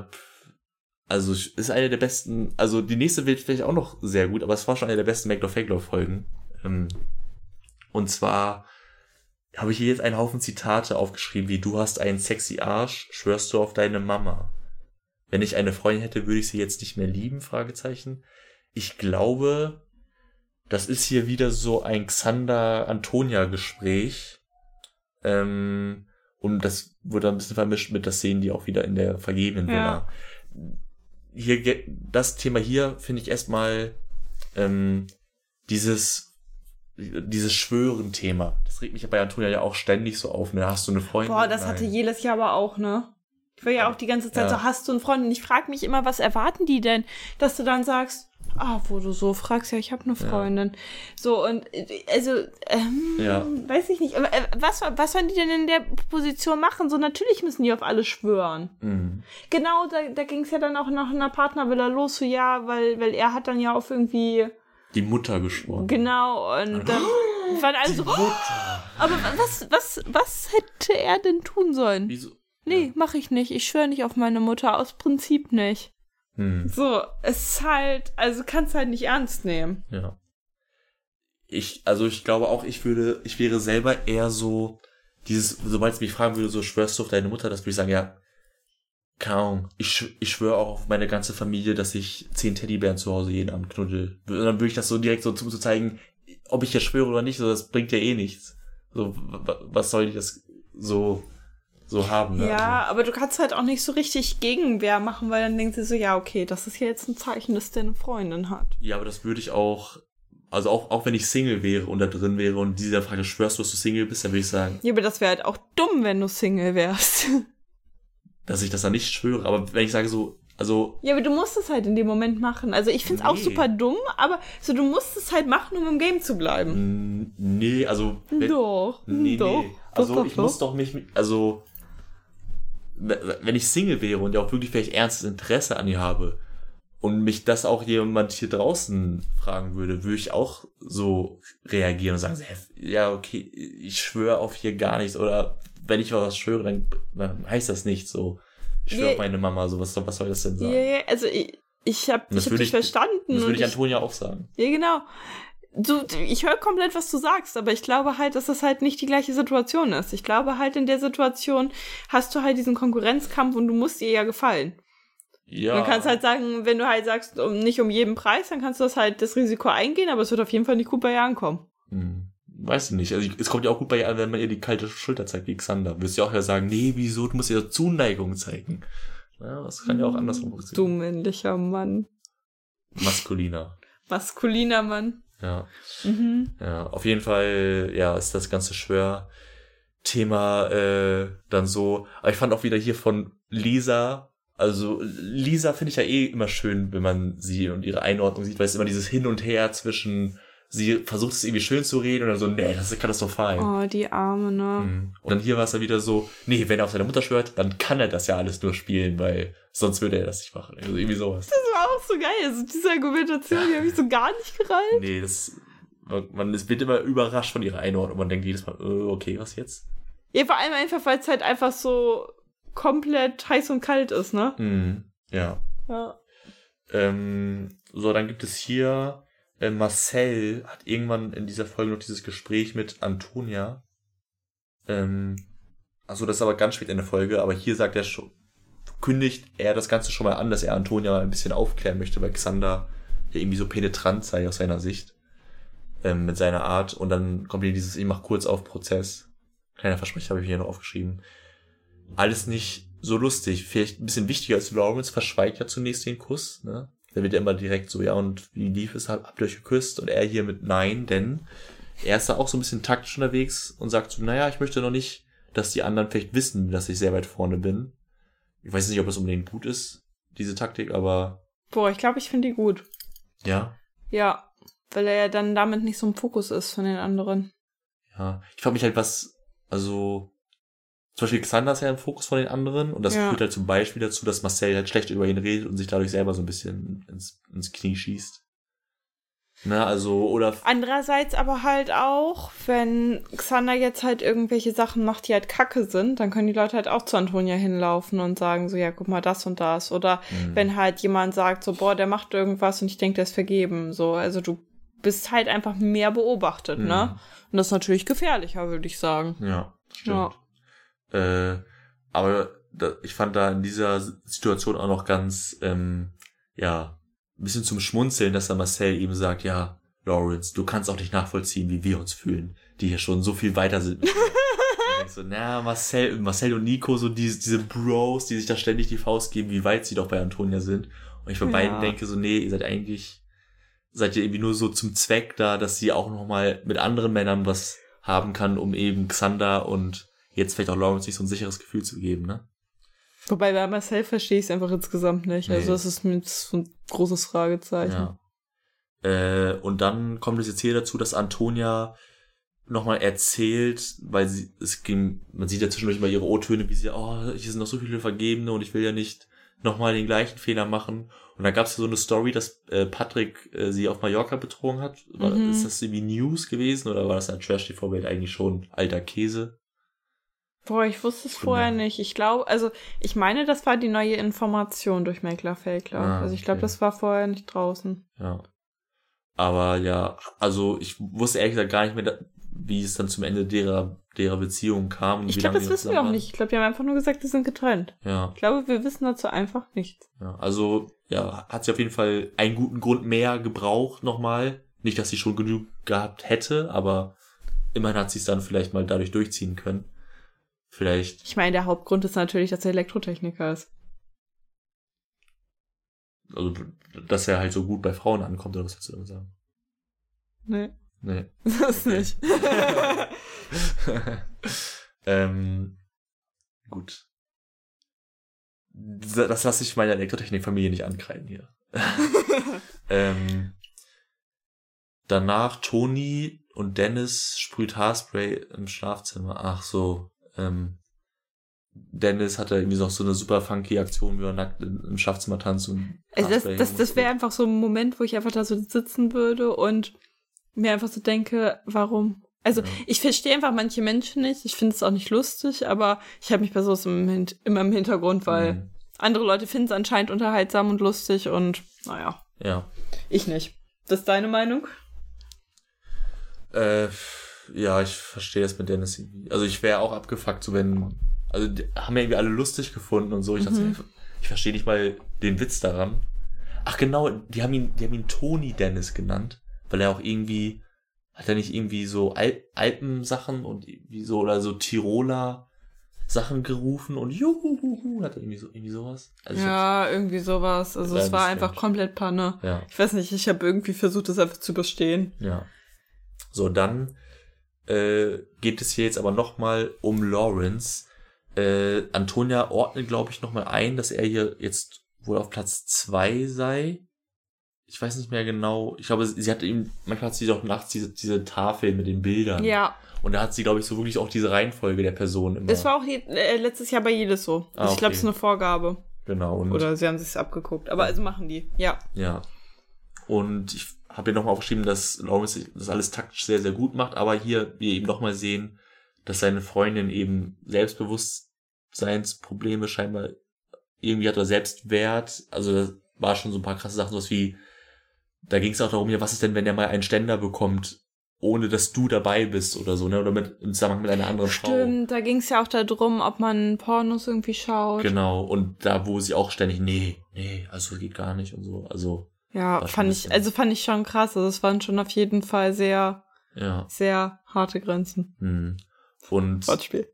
ist eine der besten, also die nächste wird vielleicht auch noch sehr gut, aber es war schon eine der besten Make Love Fake Love Folgen. Und zwar habe ich hier jetzt einen Haufen Zitate aufgeschrieben, wie: Du hast einen sexy Arsch, schwörst du auf deine Mama. Wenn ich eine Freundin hätte, würde ich sie jetzt nicht mehr lieben, Fragezeichen. Ich glaube, das ist hier wieder so ein Xander-Antonia-Gespräch. Und das wurde ein bisschen vermischt mit, das sehen die auch wieder in der vergebenen Villa. Hier, das Thema hier finde ich erstmal dieses, dieses Schwören-Thema, das regt mich bei Antonia ja auch ständig so auf. Ne? Hast du eine Freundin? Boah, das hatte jedes Jahr aber auch, ne? Ich war ja auch die ganze Zeit so, hast du einen Freund? Und ich frage mich immer, was erwarten die denn? Dass du dann sagst, wo du so fragst, ja, ich habe eine Freundin. Ja. So, und also, weiß ich nicht. Was sollen die denn in der Position machen? So, natürlich müssen die auf alles schwören. Mhm. Genau, da ging es ja dann auch nach einer Partnervilla los, so weil er hat dann ja auf irgendwie die Mutter geschworen. Genau, und dann waren alle so, aber was hätte er denn tun sollen? Wieso? Nee, mach ich nicht. Ich schwöre nicht auf meine Mutter, aus Prinzip nicht. So, es ist halt, also kannst halt nicht ernst nehmen. Ja. Ich glaube auch, ich wäre selber eher so, sobald es mich fragen würde, so schwörst du auf deine Mutter, das würde ich sagen, ja, keine Ahnung, ich schwöre auch auf meine ganze Familie, dass ich 10 Teddybären zu Hause jeden Abend knuddel. Und dann würde ich das so direkt so zu zeigen, ob ich jetzt schwöre oder nicht, so, das bringt ja eh nichts. So, was soll ich das so haben, ne? Ja, aber du kannst halt auch nicht so richtig Gegenwehr machen, weil dann denkt sie so, ja, okay, das ist ja jetzt ein Zeichen, dass der eine Freundin hat. Ja, aber das würde ich auch, also auch wenn ich Single wäre und da drin wäre und dieser Frage, schwörst du, dass du Single bist, dann würde ich sagen. Ja, aber das wäre halt auch dumm, wenn du Single wärst. Dass ich das dann nicht schwöre, aber wenn ich sage so, also... Ja, aber du musst es halt in dem Moment machen. Also ich find's auch super dumm, aber so du musst es halt machen, um im Game zu bleiben. Nee, also... Doch. Nee. Also ich muss doch nicht, also... Wenn ich Single wäre und ja auch wirklich vielleicht ernstes Interesse an ihr habe und mich das auch jemand hier draußen fragen würde ich auch so reagieren und sagen, ja, okay, ich schwöre auf hier gar nichts, oder wenn ich was schwöre, dann heißt das nicht so. Ich schwöre auf meine Mama, so was soll das denn sagen? Ja, also ich hab dich verstanden. Das würde ich Antonia auch sagen. Ja, genau. Ich höre komplett, was du sagst, aber ich glaube halt, dass das halt nicht die gleiche Situation ist. Ich glaube halt, in der Situation hast du halt diesen Konkurrenzkampf und du musst ihr ja gefallen. Ja. Man kann halt sagen, wenn du halt sagst, nicht um jeden Preis, dann kannst du das Risiko eingehen, aber es wird auf jeden Fall nicht gut bei ihr ankommen. Weiß ich nicht. Also es kommt ja auch gut bei ihr an, wenn man ihr die kalte Schulter zeigt, wie Xander. Wirst du ja auch sagen, nee, wieso, du musst ihr Zuneigung zeigen. Ja, das kann ja auch andersrum funktionieren. Du männlicher Mann. Maskuliner Mann. Ja. Ja, auf jeden Fall, ja, ist das ganze Schwör-Thema dann so. Aber ich fand auch wieder hier von Lisa, also Lisa finde ich ja eh immer schön, wenn man sie und ihre Einordnung sieht, weil es immer dieses Hin und Her zwischen, sie versucht es irgendwie schön zu reden und dann so, nee, das ist katastrophal. Oh, die Arme, ne? Und dann hier war es dann wieder so, nee, wenn er auf seine Mutter schwört, dann kann er das ja alles nur spielen, weil sonst würde er das nicht machen. Also irgendwie sowas. Das war auch so geil. Also diese Argumentation, die habe ich so gar nicht gereilt. Nee, man wird immer überrascht von ihrer Einordnung. Man denkt jedes Mal, okay, was jetzt? Ja, vor allem einfach, weil es halt einfach so komplett heiß und kalt ist, ne? Ja. So, dann gibt es hier Marcel hat irgendwann in dieser Folge noch dieses Gespräch mit Antonia. Das ist aber ganz spät in der Folge, aber hier sagt er schon, kündigt er das Ganze schon mal an, dass er Antonia mal ein bisschen aufklären möchte, weil Xander ja irgendwie so penetrant sei aus seiner Sicht. Mit seiner Art. Und dann kommt hier dieses, ich mach kurz auf Prozess. Kleiner Versprecher habe ich hier noch aufgeschrieben. Alles nicht so lustig. Vielleicht ein bisschen wichtiger als Lawrence verschweigt ja zunächst den Kuss, ne? Da wird ja immer direkt so, ja, und wie lief es, habt ihr euch geküsst? Und er hier mit nein, denn er ist da auch so ein bisschen taktisch unterwegs und sagt so, naja, ich möchte noch nicht, dass die anderen vielleicht wissen, dass ich sehr weit vorne bin. Ich weiß nicht, ob es unbedingt gut ist, diese Taktik, aber... Boah, ich glaube, ich finde die gut. Ja? Ja, weil er ja dann damit nicht so im Fokus ist von den anderen. Ja, ich frage mich halt, zum Beispiel Xander ist ja im Fokus von den anderen und das führt halt zum Beispiel dazu, dass Marcel halt schlecht über ihn redet und sich dadurch selber so ein bisschen ins Knie schießt. Na, also, oder... Andererseits aber halt auch, wenn Xander jetzt halt irgendwelche Sachen macht, die halt kacke sind, dann können die Leute halt auch zu Antonia hinlaufen und sagen so, ja, guck mal, das und das. Oder wenn halt jemand sagt so, boah, der macht irgendwas und ich denke, der ist vergeben. So, also du bist halt einfach mehr beobachtet, ne? Und das ist natürlich gefährlicher, würde ich sagen. Ja, stimmt. Ja. Aber ich fand da in dieser Situation auch noch ganz, ein bisschen zum Schmunzeln, dass der Marcel eben sagt, ja, Lawrence, du kannst auch nicht nachvollziehen, wie wir uns fühlen, die hier schon so viel weiter sind. Und so, Marcel und Nico, so diese Bros, die sich da ständig die Faust geben, wie weit sie doch bei Antonia sind. Und ich bei beiden denke so, nee, ihr seid eigentlich seid ihr irgendwie nur so zum Zweck da, dass sie auch nochmal mit anderen Männern was haben kann, um eben Xander und jetzt vielleicht auch Lawrence nicht so ein sicheres Gefühl zu geben, ne? Wobei bei Marcel verstehe ich es einfach insgesamt nicht. Also das ist mir so ein großes Fragezeichen. Ja. Und dann kommt es jetzt hier dazu, dass Antonia nochmal erzählt, weil man sieht ja zwischendurch immer ihre O-Töne, wie sie, hier sind noch so viele Vergebene und ich will ja nicht nochmal den gleichen Fehler machen. Und dann gab es so eine Story, dass Patrick sie auf Mallorca betrogen hat. Ist das irgendwie News gewesen oder war das ein Trash-TV-Welt eigentlich schon alter Käse? Boah, ich wusste es vorher nicht. Ich glaube, also ich meine, das war die neue Information durch Mäkler-Fäkler. Also ich glaube, das war vorher nicht draußen. Ja. Aber ja, also ich wusste ehrlich gesagt gar nicht mehr, wie es dann zum Ende derer Beziehung kam. Und ich glaube, das wissen wir auch nicht. Ich glaube, die haben einfach nur gesagt, die sind getrennt. Ja. Ich glaube, wir wissen dazu einfach nichts. Ja, also, ja, hat sie auf jeden Fall einen guten Grund mehr gebraucht nochmal. Nicht, dass sie schon genug gehabt hätte, aber immerhin hat sie es dann vielleicht mal dadurch durchziehen können. Vielleicht. Ich meine, der Hauptgrund ist natürlich, dass er Elektrotechniker ist. Also, dass er halt so gut bei Frauen ankommt, oder was willst du damit sagen? Nee. Das nicht. Gut. Das lasse ich meiner Elektrotechnik-Familie nicht ankreiden hier. Danach Toni und Dennis sprüht Haarspray im Schlafzimmer. Ach so. Dennis hatte irgendwie noch so eine super funky Aktion, wie er nackt im Schlafzimmer tanzt. Und also das wäre einfach so ein Moment, wo ich einfach da so sitzen würde und mir einfach so denke, warum? Also ich verstehe einfach manche Menschen nicht. Ich finde es auch nicht lustig, aber ich habe mich bei sowas immer im Hintergrund, weil andere Leute finden es anscheinend unterhaltsam und lustig und naja. Ja. Ich nicht. Das ist deine Meinung? Ja, ich verstehe das mit Dennis irgendwie. Also ich wäre auch abgefuckt, so wenn, also die haben ja irgendwie alle lustig gefunden und so. Ich dachte, ich verstehe nicht mal den Witz daran. Ach genau, die haben ihn Toni Dennis genannt, weil er auch irgendwie, hat er nicht irgendwie so Alpensachen und irgendwie so, oder so Tiroler Sachen gerufen und juhuhuhu, hat er irgendwie sowas? Also ja, irgendwie sowas. Also es war einfach komplett Panne. Ja. Ich weiß nicht, ich habe irgendwie versucht, das einfach zu überstehen. Ja. So, dann geht es hier jetzt aber nochmal um Lawrence. Antonia ordnet, glaube ich, nochmal ein, dass er hier jetzt wohl auf Platz 2 sei. Ich weiß nicht mehr genau. Ich glaube, manchmal hat sie doch nachts diese Tafel mit den Bildern. Ja. Und da hat sie, glaube ich, so wirklich auch diese Reihenfolge der Person immer. Das war auch letztes Jahr bei jedes so. Also ich glaube, es ist eine Vorgabe. Genau. Oder sie haben es abgeguckt. Aber also machen die, ja. Ja. Und ich habe hier nochmal aufgeschrieben, dass Lawrence das alles taktisch sehr, sehr gut macht, aber hier wir eben nochmal sehen, dass seine Freundin eben Selbstbewusstseinsprobleme scheinbar irgendwie hat, oder Selbstwert. Also das war schon so ein paar krasse Sachen, sowas wie, da ging es auch darum, ja, was ist denn, wenn er mal einen Ständer bekommt, ohne dass du dabei bist oder so, ne? Oder im Zusammenhang mit einer anderen Frau. Stimmt, da ging es ja auch darum, ob man Pornos irgendwie schaut. Genau, und da, wo sie auch ständig, nee, also geht gar nicht und so, also. Ja, fand ich schon krass. Also es waren schon auf jeden Fall sehr, sehr harte Grenzen. Und Wortspiel.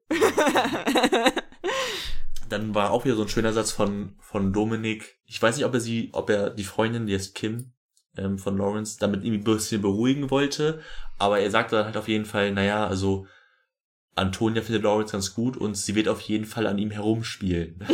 Dann war auch wieder so ein schöner Satz von Dominik. Ich weiß nicht, ob er die Freundin, die ist Kim, von Lawrence, damit irgendwie ein bisschen beruhigen wollte. Aber er sagte dann halt auf jeden Fall, naja, also Antonia findet Lawrence ganz gut und sie wird auf jeden Fall an ihm herumspielen.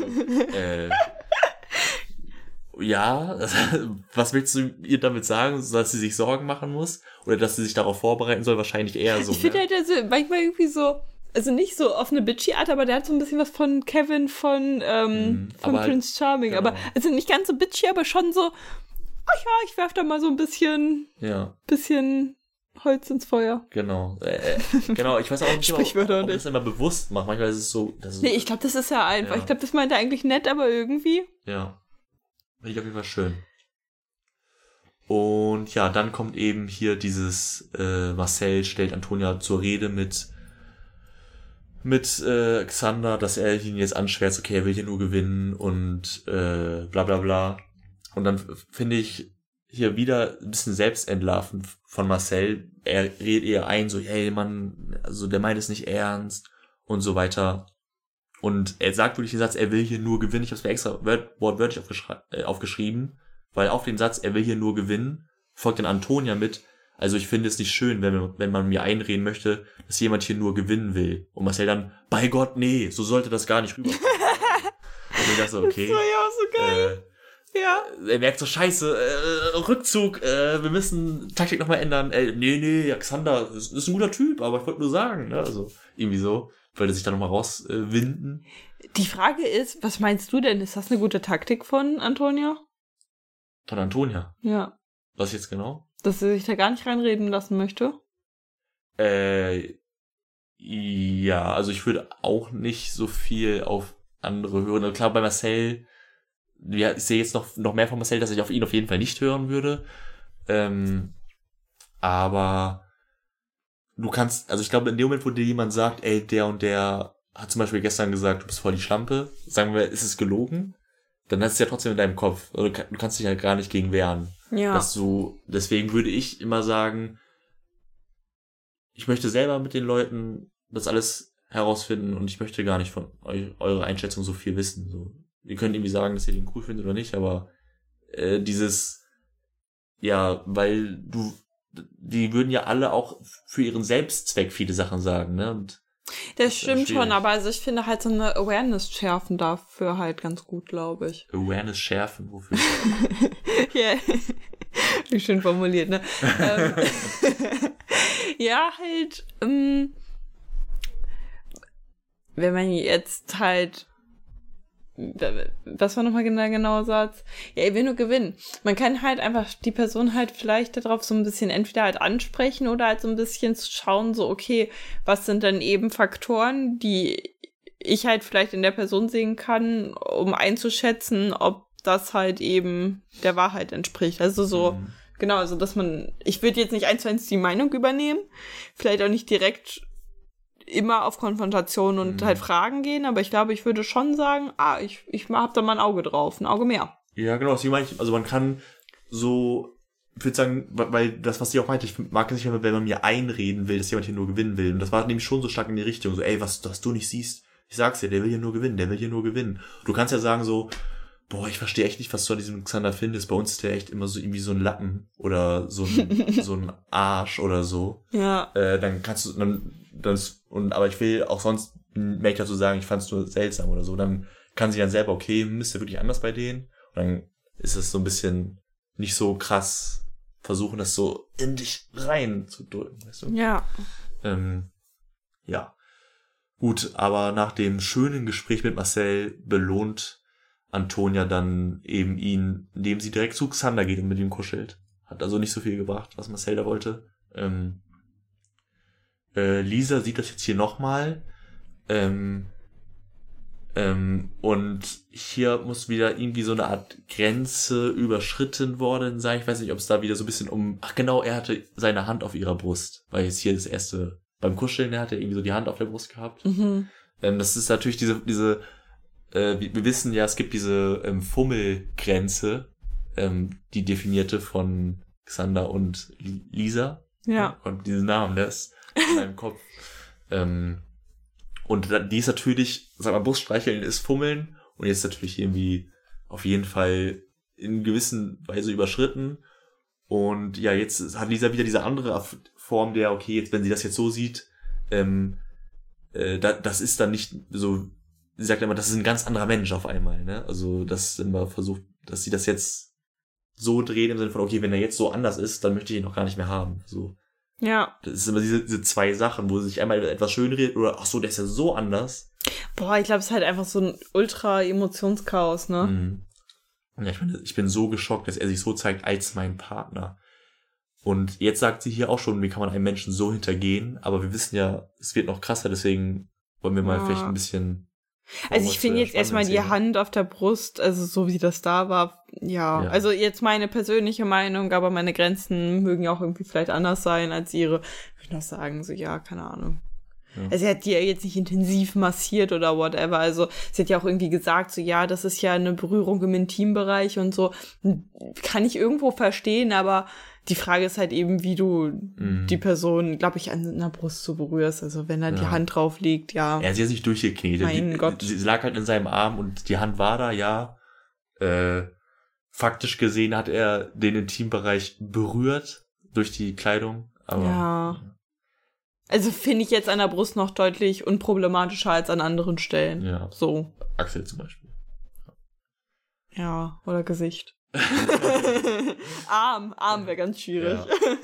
Ja, was willst du ihr damit sagen? Dass sie sich Sorgen machen muss? Oder dass sie sich darauf vorbereiten soll? Wahrscheinlich eher so. Ich finde halt also manchmal irgendwie so, also nicht so auf eine bitchy Art, aber der hat so ein bisschen was von Kevin von Prince Charming. Genau. Aber also nicht ganz so bitchy, aber schon so, ach ja, ich werf da mal so ein bisschen Holz ins Feuer. Genau. Genau, ich weiß auch nicht, ob das immer bewusst macht. Manchmal ist es so. Nee, ich glaube, das ist ja einfach. Ja. Ich glaube, das meint er eigentlich nett, aber irgendwie. Ja. Finde ich auf jeden Fall schön. Und ja, dann kommt eben hier dieses Marcel stellt Antonia zur Rede mit Xander, dass er ihn jetzt anschwärzt, okay, er will hier nur gewinnen und bla bla bla. Und dann finde ich hier wieder ein bisschen Selbstentlarven von Marcel. Er redet ihr ein, so, hey Mann, also der meint es nicht ernst und so weiter. Und er sagt wirklich den Satz, er will hier nur gewinnen. Ich habe es mir extra wortwörtlich aufgeschrieben, weil auf den Satz, er will hier nur gewinnen, folgt dann Antonia mit. Also ich finde es nicht schön, wenn man mir einreden möchte, dass jemand hier nur gewinnen will. Und Marcel dann, bei Gott, nee, so sollte das gar nicht rüberkommen. Und ich dachte so, okay. Das war ja auch so geil. Ja. Er merkt so, scheiße, Rückzug, wir müssen Taktik nochmal ändern. Nee, Alexander ist ein guter Typ, aber ich wollte nur sagen, ne? Also irgendwie so, wollte sich da nochmal rauswinden. Die Frage ist, was meinst du denn? Ist das eine gute Taktik von Antonia? Von Antonia? Ja. Was jetzt genau? Dass sie sich da gar nicht reinreden lassen möchte? Ja, also ich würde auch nicht so viel auf andere hören. Also klar, bei Marcel, ja, ich sehe jetzt noch mehr von Marcel, dass ich auf ihn auf jeden Fall nicht hören würde. Aber du kannst, also ich glaube, in dem Moment, wo dir jemand sagt, ey, der und der hat zum Beispiel gestern gesagt, du bist voll die Schlampe, sagen wir, ist es gelogen, dann hast du es ja trotzdem in deinem Kopf. Also du kannst dich halt gar nicht gegen wehren. Ja. Deswegen würde ich immer sagen, ich möchte selber mit den Leuten das alles herausfinden und ich möchte gar nicht von eure Einschätzung so viel wissen. So, ihr könnt irgendwie sagen, dass ihr den cool findet oder nicht, aber weil die würden ja alle auch für ihren Selbstzweck viele Sachen sagen, ne? Und das stimmt schon, aber also ich finde halt so eine Awareness schärfen dafür halt ganz gut, glaube ich. Awareness schärfen, wofür? Ja, wie schön formuliert, ne? Ja, halt, wenn man jetzt halt, was war nochmal genauer Satz? Ja, er will nur gewinnen. Man kann halt einfach die Person halt vielleicht darauf so ein bisschen entweder halt ansprechen oder halt so ein bisschen schauen, so okay, was sind denn eben Faktoren, die ich halt vielleicht in der Person sehen kann, um einzuschätzen, ob das halt eben der Wahrheit entspricht. Also so, genau, also dass ich würde jetzt nicht 1:1 die Meinung übernehmen, vielleicht auch nicht direkt immer auf Konfrontation und halt Fragen gehen, aber ich glaube, ich würde schon sagen, ich hab da mal ein Auge drauf, ein Auge mehr. Ja, genau, deswegen meine ich, also man kann so, ich würde sagen, weil das, was sie auch meinte, ich mag es nicht, wenn man mir einreden will, dass jemand hier nur gewinnen will. Und das war nämlich schon so stark in die Richtung, so, ey, was du nicht siehst, ich sag's dir, der will hier nur gewinnen. Du kannst ja sagen so, boah, ich verstehe echt nicht, was du an diesem Xander findest. Bei uns ist der echt immer so irgendwie so ein Lappen oder so ein Arsch oder so. Ja. Dann kannst du, aber ich will auch sonst mehr dazu sagen, ich fand's nur seltsam oder so. Dann kann sie dann selber, okay, ist der wirklich anders bei denen? Und dann ist es so ein bisschen nicht so krass versuchen, das so in dich rein zu drücken, weißt du? Ja. Ja. Gut, aber nach dem schönen Gespräch mit Marcel belohnt Antonia dann eben ihn, indem sie direkt zu Xander geht und mit ihm kuschelt. Hat also nicht so viel gebracht, was Marcel da wollte. Lisa sieht das jetzt hier nochmal. Und hier muss wieder irgendwie so eine Art Grenze überschritten worden sein. Ich weiß nicht, ob es da wieder so ein bisschen er hatte seine Hand auf ihrer Brust. Weil jetzt hier das erste, beim Kuscheln, er hatte irgendwie so die Hand auf der Brust gehabt. Mhm. Das ist natürlich wir wissen ja, es gibt diese Fummelgrenze, die definierte von Xander und Lisa. Ja. Und diesen Namen, der ist in meinem Kopf. Und die ist natürlich, sag mal, Bruststreicheln ist Fummeln und jetzt natürlich irgendwie auf jeden Fall in gewissen Weise überschritten. Und ja, jetzt hat Lisa wieder diese andere Form der, okay, jetzt, wenn sie das jetzt so sieht, das ist dann nicht so, sie sagt immer, das ist ein ganz anderer Mensch auf einmal, ne? Also, dass immer versucht, dass sie das jetzt so dreht im Sinne von, okay, wenn er jetzt so anders ist, dann möchte ich ihn noch gar nicht mehr haben. So. Ja. Das ist immer diese zwei Sachen, wo sie sich einmal etwas schön redet oder, ach so, der ist ja so anders. Boah, ich glaube, es ist halt einfach so ein Ultra-Emotionschaos, ne? Mhm. Ja, ich bin so geschockt, dass er sich so zeigt als mein Partner. Und jetzt sagt sie hier auch schon, wie kann man einem Menschen so hintergehen, aber wir wissen ja, es wird noch krasser, deswegen wollen wir mal vielleicht ein bisschen... Also ich finde jetzt erstmal die Hand auf der Brust, also so wie das da war, ja. Also jetzt meine persönliche Meinung, aber meine Grenzen mögen ja auch irgendwie vielleicht anders sein als ihre. Ich würde noch sagen, so ja, keine Ahnung. Ja. Also sie hat die ja jetzt nicht intensiv massiert oder whatever, also sie hat ja auch irgendwie gesagt, so ja, das ist ja eine Berührung im Intimbereich und so. Kann ich irgendwo verstehen, aber die Frage ist halt eben, wie du die Person, glaube ich, an der Brust so berührst. Also wenn da die Hand drauf liegt, ja. Er hat sich nicht durchgeknetet. Mein Gott. Sie lag halt in seinem Arm und die Hand war da, ja. faktisch gesehen hat er den Intimbereich berührt durch die Kleidung. Aber ja. Also finde ich jetzt an der Brust noch deutlich unproblematischer als an anderen Stellen. Ja. So. Achsel zum Beispiel. Ja, oder Gesicht. Arm wäre ganz schwierig.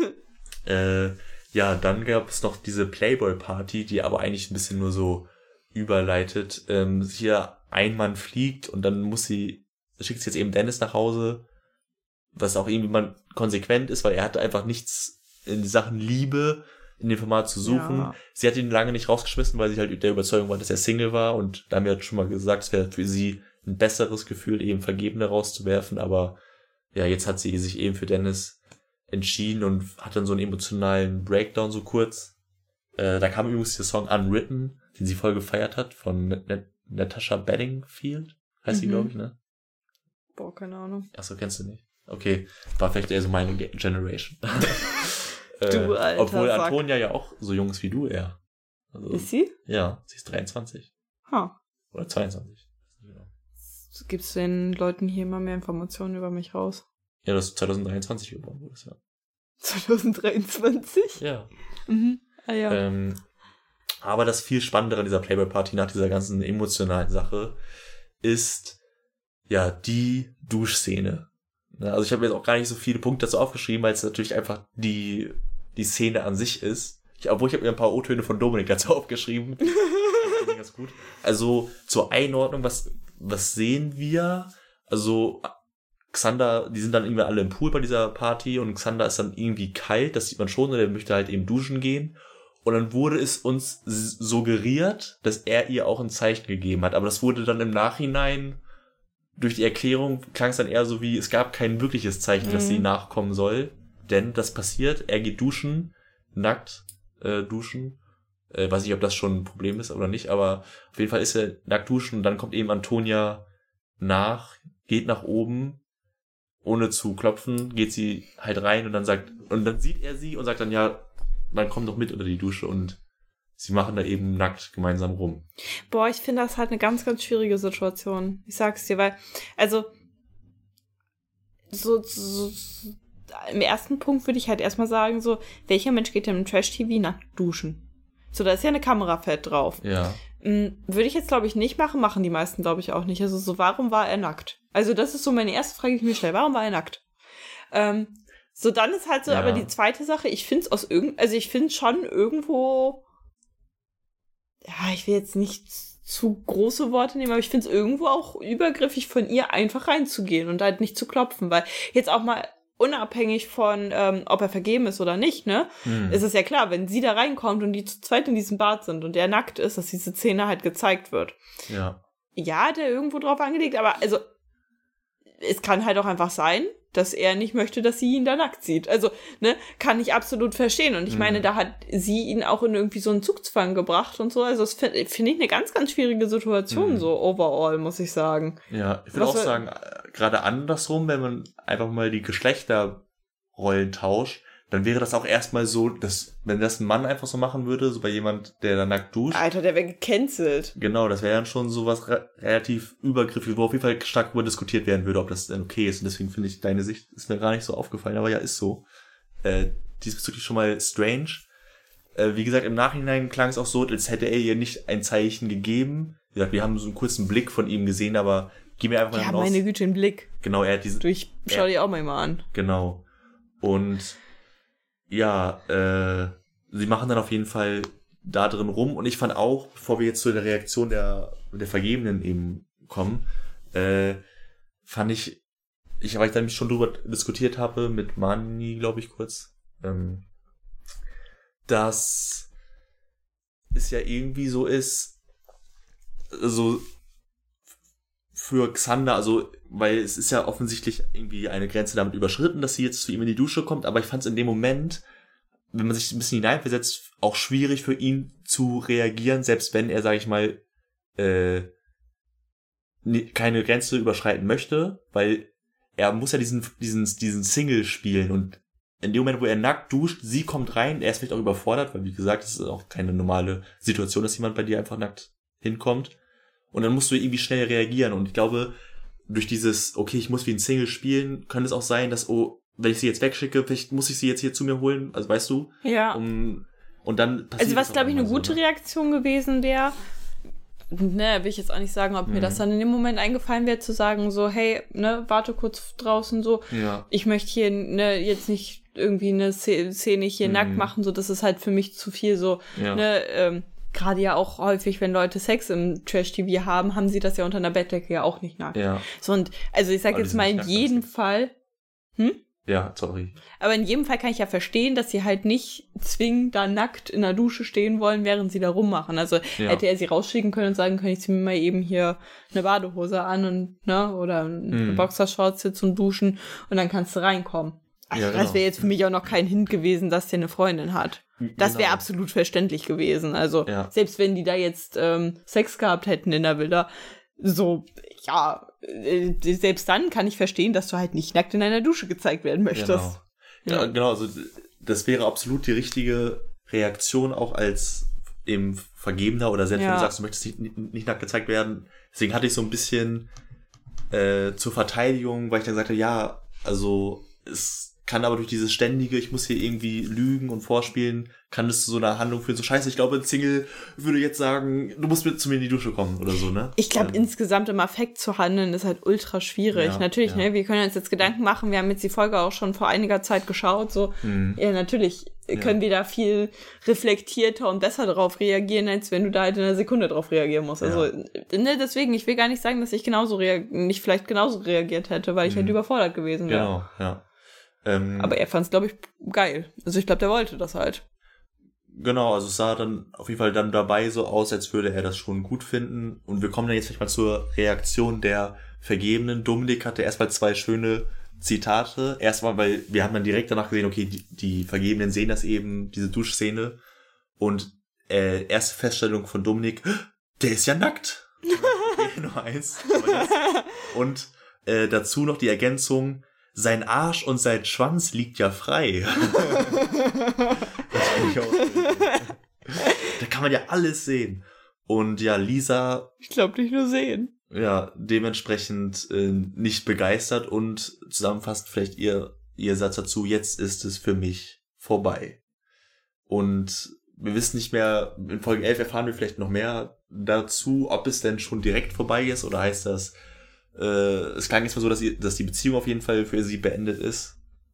Ja, dann gab es noch diese Playboy-Party, die aber eigentlich ein bisschen nur so überleitet. Hier ein Mann fliegt und dann schickt sie jetzt eben Dennis nach Hause, was auch irgendwie mal konsequent ist, weil er hatte einfach nichts in Sachen Liebe in dem Format zu suchen. Ja. Sie hat ihn lange nicht rausgeschmissen, weil sie halt der Überzeugung war, dass er Single war, und da haben wir halt schon mal gesagt, es wäre für sie ein besseres Gefühl, eben Vergebene rauszuwerfen, aber ja, jetzt hat sie sich eben für Dennis entschieden und hat dann so einen emotionalen Breakdown so kurz. Da kam übrigens der Song Unwritten, den sie voll gefeiert hat, von Natasha Bedingfield, heißt sie, glaube ich, ne? Boah, keine Ahnung. Achso, kennst du nicht? Okay, war vielleicht eher so meine Generation. Du, Alter, obwohl Antonia ja auch so jung ist wie du eher. Also, ist sie? Ja, sie ist 23. Oder 22. Genau. Gibst du den Leuten hier immer mehr Informationen über mich raus? Ja, dass du 2023 geboren wurdest, ja. 2023? Ja. Mhm. Ah, ja. Aber das viel Spannendere an dieser Playboy-Party nach dieser ganzen emotionalen Sache ist ja die Duschszene. Also ich habe jetzt auch gar nicht so viele Punkte dazu aufgeschrieben, weil es natürlich einfach die Szene an sich ist. Obwohl ich habe mir ein paar O-Töne von Dominik dazu aufgeschrieben. Ganz gut. Also zur Einordnung, was sehen wir? Also Xander, die sind dann irgendwie alle im Pool bei dieser Party und Xander ist dann irgendwie kalt, das sieht man schon, und er möchte halt eben duschen gehen. Und dann wurde es uns suggeriert, dass er ihr auch ein Zeichen gegeben hat. Aber das wurde dann im Nachhinein, durch die Erklärung klang es dann eher so wie, es gab kein wirkliches Zeichen, dass sie nachkommen soll. Denn das passiert, er geht duschen, nackt duschen. Weiß nicht, ob das schon ein Problem ist oder nicht, aber auf jeden Fall ist er nackt duschen und dann kommt eben Antonia geht nach oben, ohne zu klopfen, geht sie halt rein und dann sieht er sie und sagt dann, ja, dann komm doch mit unter die Dusche, und sie machen da eben nackt gemeinsam rum. Boah, ich finde das halt eine ganz, ganz schwierige Situation. Ich sag's dir, weil, also, so im ersten Punkt würde ich halt erstmal sagen, so, welcher Mensch geht denn im Trash-TV nackt duschen? So, da ist ja eine Kamera fett drauf. Ja. Würde ich jetzt, glaube ich, nicht machen die meisten, glaube ich, auch nicht. Also so, warum war er nackt? Also das ist so meine erste Frage, die ich mir stelle. Warum war er nackt? So, dann ist halt so, aber die zweite Sache, ich finde es ich finde schon irgendwo, ja, ich will jetzt nicht zu große Worte nehmen, aber ich finde es irgendwo auch übergriffig von ihr, einfach reinzugehen und halt nicht zu klopfen, weil jetzt auch mal unabhängig von, ob er vergeben ist oder nicht, ne, ist es ja klar, wenn sie da reinkommt und die zu zweit in diesem Bad sind und er nackt ist, dass diese Szene halt gezeigt wird. Ja. Ja, hat er irgendwo drauf angelegt, aber also, es kann halt auch einfach sein, dass er nicht möchte, dass sie ihn da nackt sieht. Also, ne, kann ich absolut verstehen. Und ich meine, da hat sie ihn auch in irgendwie so einen Zugzwang gebracht und so. Also, das finde ich eine ganz, ganz schwierige Situation, so overall, muss ich sagen. Ja, ich würde auch sagen, gerade andersrum, wenn man einfach mal die Geschlechterrollen tauscht, dann wäre das auch erstmal so, dass, wenn das ein Mann einfach so machen würde, so bei jemand, der da nackt duscht. Alter, der wäre gecancelt. Genau, das wäre dann schon sowas relativ übergriffig, wo auf jeden Fall stark darüber diskutiert werden würde, ob das denn okay ist. Und deswegen finde ich, deine Sicht ist mir gar nicht so aufgefallen, aber ja, ist so. Diesbezüglich schon mal strange. Wie gesagt, im Nachhinein klang es auch so, als hätte er ihr nicht ein Zeichen gegeben. Wie gesagt, wir haben so einen kurzen Blick von ihm gesehen, aber geh mir einfach mal raus. Ja, meine Güte, einen Blick. Genau, er hat diesen... Schau dir auch mal an. Genau. Und ja, sie machen dann auf jeden Fall da drin rum. Und ich fand auch, bevor wir jetzt zu der Reaktion der Vergebenen eben kommen, fand ich, weil ich dann mich schon drüber diskutiert habe, mit Mani, glaube ich, kurz, dass es ja irgendwie so ist, so für Xander, also, weil es ist ja offensichtlich irgendwie eine Grenze damit überschritten, dass sie jetzt zu ihm in die Dusche kommt, aber ich fand es in dem Moment, wenn man sich ein bisschen hineinversetzt, auch schwierig für ihn zu reagieren, selbst wenn er, sag ich mal, keine Grenze überschreiten möchte, weil er muss ja diesen Single spielen, und in dem Moment, wo er nackt duscht, sie kommt rein, er ist vielleicht auch überfordert, weil wie gesagt, es ist auch keine normale Situation, dass jemand bei dir einfach nackt hinkommt. Und dann musst du irgendwie schnell reagieren. Und ich glaube, durch dieses, okay, ich muss wie ein Single spielen, könnte es auch sein, dass, wenn ich sie jetzt wegschicke, vielleicht muss ich sie jetzt hier zu mir holen, also weißt du? Ja. Und dann passiert also was, glaube ich, eine gute Reaktion gewesen wäre, will ich jetzt auch nicht sagen, ob mir das dann in dem Moment eingefallen wäre, zu sagen so, hey, warte kurz draußen so, ich möchte hier jetzt nicht irgendwie eine Szene hier nackt machen, so, das ist halt für mich zu viel so, gerade ja auch häufig, wenn Leute Sex im Trash-TV haben sie das ja unter einer Bettdecke ja auch nicht nackt. Ja. So, und also ich sag jetzt mal in jedem Fall, Ja, sorry. Aber in jedem Fall kann ich ja verstehen, dass sie halt nicht zwingend da nackt in der Dusche stehen wollen, während sie da rummachen. Also hätte er sie rausschicken können und sagen können, ich zieh mir mal eben hier eine Badehose an und oder eine Boxershorts hier zum Duschen und dann kannst du reinkommen. Also das wäre jetzt für mich auch noch kein Hint gewesen, dass der eine Freundin hat. Das wäre absolut verständlich gewesen. Also selbst wenn die da jetzt Sex gehabt hätten in der Villa, so, selbst dann kann ich verstehen, dass du halt nicht nackt in einer Dusche gezeigt werden möchtest. Genau. Ja, genau, also das wäre absolut die richtige Reaktion auch als eben Vergebener oder selbst wenn du sagst, du möchtest nicht nackt gezeigt werden. Deswegen hatte ich so ein bisschen zur Verteidigung, weil ich dann gesagt habe, also es kann aber durch dieses ständige, ich muss hier irgendwie lügen und vorspielen, kann es zu so einer Handlung führen. So scheiße, ich glaube, ein Single würde jetzt sagen, du musst zu mir in die Dusche kommen oder so, ne? Ich glaube, insgesamt im Affekt zu handeln ist halt ultra schwierig. Natürlich, wir können uns jetzt Gedanken machen, wir haben jetzt die Folge auch schon vor einiger Zeit geschaut, so, natürlich können wir da viel reflektierter und besser darauf reagieren, als wenn du da halt in einer Sekunde drauf reagieren musst. Also, deswegen, ich will gar nicht sagen, dass ich nicht vielleicht genauso reagiert hätte, weil ich halt überfordert gewesen wäre. Genau, ja. Aber er fand es, glaube ich, geil. Also ich glaube, der wollte das halt. Genau, also es sah dann auf jeden Fall dann dabei so aus, als würde er das schon gut finden. Und wir kommen dann jetzt vielleicht mal zur Reaktion der Vergebenen. Dominik hatte erstmal 2 schöne Zitate. Erstmal, weil wir haben dann direkt danach gesehen, okay, die Vergebenen sehen das eben, diese Duschszene. Und erste Feststellung von Dominik, der ist ja nackt. Okay, nur eins. Und dazu noch die Ergänzung, sein Arsch und sein Schwanz liegt ja frei. Das finde ich auch schön. Da kann man ja alles sehen. Und ja, Lisa... Ich glaube, nicht nur sehen. Ja, dementsprechend nicht begeistert und zusammenfassend vielleicht ihr Satz dazu, jetzt ist es für mich vorbei. Und wir wissen nicht mehr, in Folge 11 erfahren wir vielleicht noch mehr dazu, ob es denn schon direkt vorbei ist oder heißt das, es klang jetzt mal so, dass die Beziehung auf jeden Fall für sie beendet ist.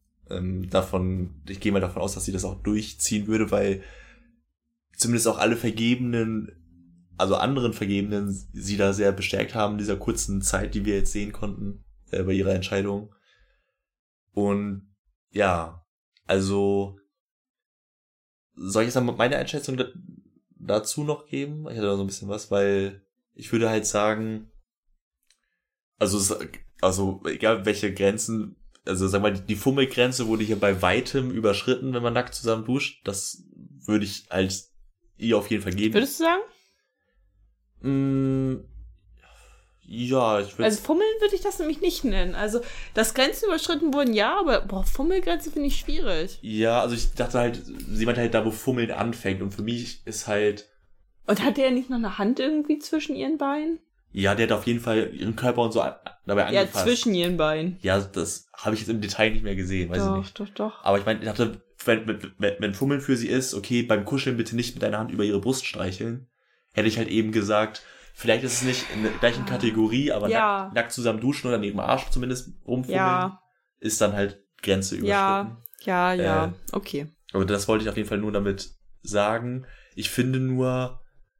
Ich gehe mal davon aus, dass sie das auch durchziehen würde, weil zumindest auch alle Vergebenen, also anderen Vergebenen, sie da sehr bestärkt haben in dieser kurzen Zeit, die wir jetzt sehen konnten, bei ihrer Entscheidung. Und ja, also soll ich jetzt mal meine Einschätzung dazu noch geben? Ich hatte da so ein bisschen was, weil ich würde halt sagen, also egal welche Grenzen, also sagen wir mal, die Fummelgrenze wurde hier bei weitem überschritten, wenn man nackt zusammen duscht. Das würde ich als ihr auf jeden Fall geben. Würdest du sagen? Ja, ich würde... Also Fummeln würde ich das nämlich nicht nennen. Also, dass Grenzen überschritten wurden, ja, aber Fummelgrenze finde ich schwierig. Ja, also ich dachte halt, sie meinte halt da, wo Fummeln anfängt. Und für mich ist halt... Und hat der nicht noch eine Hand irgendwie zwischen ihren Beinen? Ja, der hat auf jeden Fall ihren Körper und so dabei angefasst. Ja, zwischen ihren Beinen. Ja, das habe ich jetzt im Detail nicht mehr gesehen, weiß ich nicht. Doch. Aber ich meine, ich dachte, wenn Fummeln für sie ist, okay, beim Kuscheln bitte nicht mit deiner Hand über ihre Brust streicheln, hätte ich halt eben gesagt, vielleicht ist es nicht in der gleichen Kategorie, aber nackt zusammen duschen oder neben Arsch zumindest rumfummeln, ist dann halt Grenze überschritten. Ja, okay. Aber das wollte ich auf jeden Fall nur damit sagen. Ich finde nur,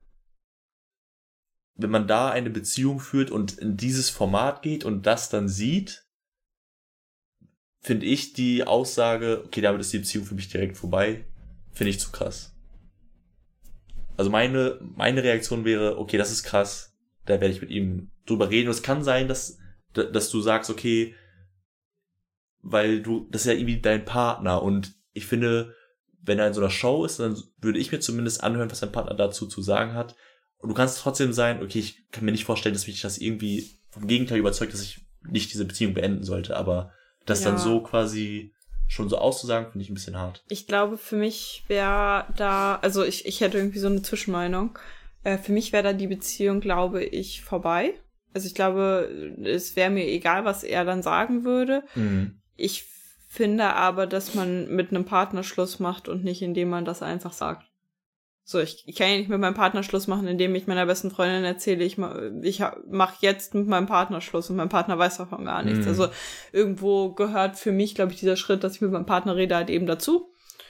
wenn man da eine Beziehung führt und in dieses Format geht und das dann sieht, finde ich die Aussage, okay, damit ist die Beziehung für mich direkt vorbei, finde ich zu krass. Also meine Reaktion wäre, okay, das ist krass, da werde ich mit ihm drüber reden. Und es kann sein, dass du sagst, okay, weil das ist ja irgendwie dein Partner. Und ich finde, wenn er in so einer Show ist, dann würde ich mir zumindest anhören, was dein Partner dazu zu sagen hat. Und du kannst trotzdem sein, okay, ich kann mir nicht vorstellen, dass mich das irgendwie vom Gegenteil überzeugt, dass ich nicht diese Beziehung beenden sollte. Aber das dann so quasi schon so auszusagen, finde ich ein bisschen hart. Ich glaube, für mich wäre da, also ich hätte irgendwie so eine Zwischenmeinung. Für mich wäre da die Beziehung, glaube ich, vorbei. Also ich glaube, es wäre mir egal, was er dann sagen würde. Ich finde aber, dass man mit einem Partner Schluss macht und nicht, indem man das einfach sagt. So, ich kann ja nicht mit meinem Partner Schluss machen, indem ich meiner besten Freundin erzähle, ich mache jetzt mit meinem Partner Schluss und mein Partner weiß davon gar nichts. Also irgendwo gehört für mich, glaube ich, dieser Schritt, dass ich mit meinem Partner rede, halt eben dazu.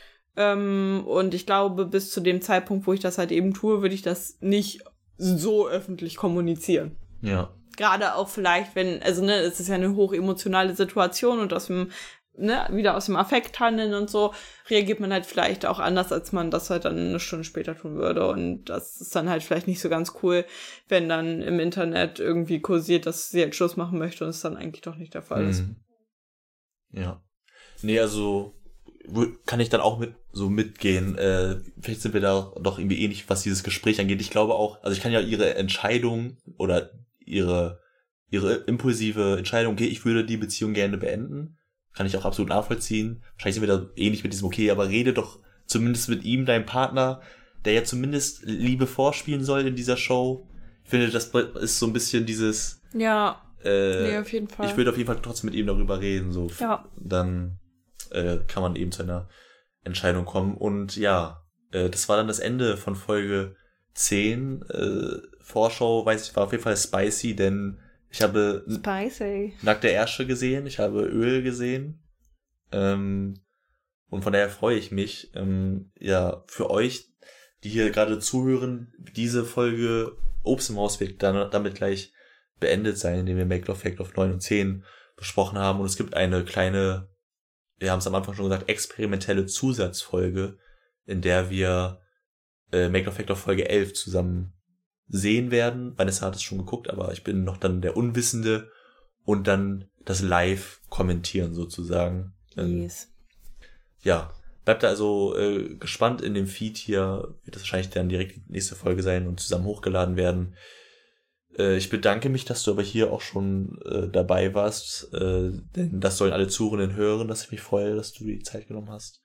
Und ich glaube, bis zu dem Zeitpunkt, wo ich das halt eben tue, würde ich das nicht so öffentlich kommunizieren. Ja. Gerade auch vielleicht, wenn, also es ist ja eine hochemotionale Situation und wieder aus dem Affekt handeln und so, reagiert man halt vielleicht auch anders, als man das halt dann eine Stunde später tun würde. Und das ist dann halt vielleicht nicht so ganz cool, wenn dann im Internet irgendwie kursiert, dass sie jetzt Schluss machen möchte und es dann eigentlich doch nicht der Fall ist. Ja. Nee, also kann ich dann auch mitgehen. Vielleicht sind wir da doch irgendwie ähnlich, was dieses Gespräch angeht. Ich glaube auch, also ich kann ja ihre Entscheidung oder ihre impulsive Entscheidung, okay, ich würde die Beziehung gerne beenden, kann ich auch absolut nachvollziehen. Wahrscheinlich sind wir da ähnlich mit diesem, okay, aber rede doch zumindest mit ihm, deinem Partner, der ja zumindest Liebe vorspielen soll in dieser Show. Ich finde, das ist so ein bisschen dieses... Ja, nee, auf jeden Fall. Ich würde auf jeden Fall trotzdem mit ihm darüber reden. So. Ja. Dann kann man eben zu einer Entscheidung kommen. Und ja, das war dann das Ende von Folge 10. Vorschau, weiß ich, war auf jeden Fall spicy, denn ich habe nackte Ärsche gesehen, ich habe Öl gesehen. Und von daher freue ich mich, für euch, die hier gerade zuhören, diese Folge Obst im Haus wird dann damit gleich beendet sein, indem wir Make Love, Fake Love 9 und 10 besprochen haben. Und es gibt eine kleine, wir haben es am Anfang schon gesagt, experimentelle Zusatzfolge, in der wir Make Love, Fake Love Folge 11 zusammen sehen werden. Vanessa hat es schon geguckt, aber ich bin noch dann der Unwissende und dann das Live kommentieren sozusagen. Yes. Ja, bleibt da also gespannt in dem Feed hier. Wird das wahrscheinlich dann direkt die nächste Folge sein und zusammen hochgeladen werden. Ich bedanke mich, dass du aber hier auch schon dabei warst, denn das sollen alle Zuhörenden hören, dass ich mich freue, dass du die Zeit genommen hast.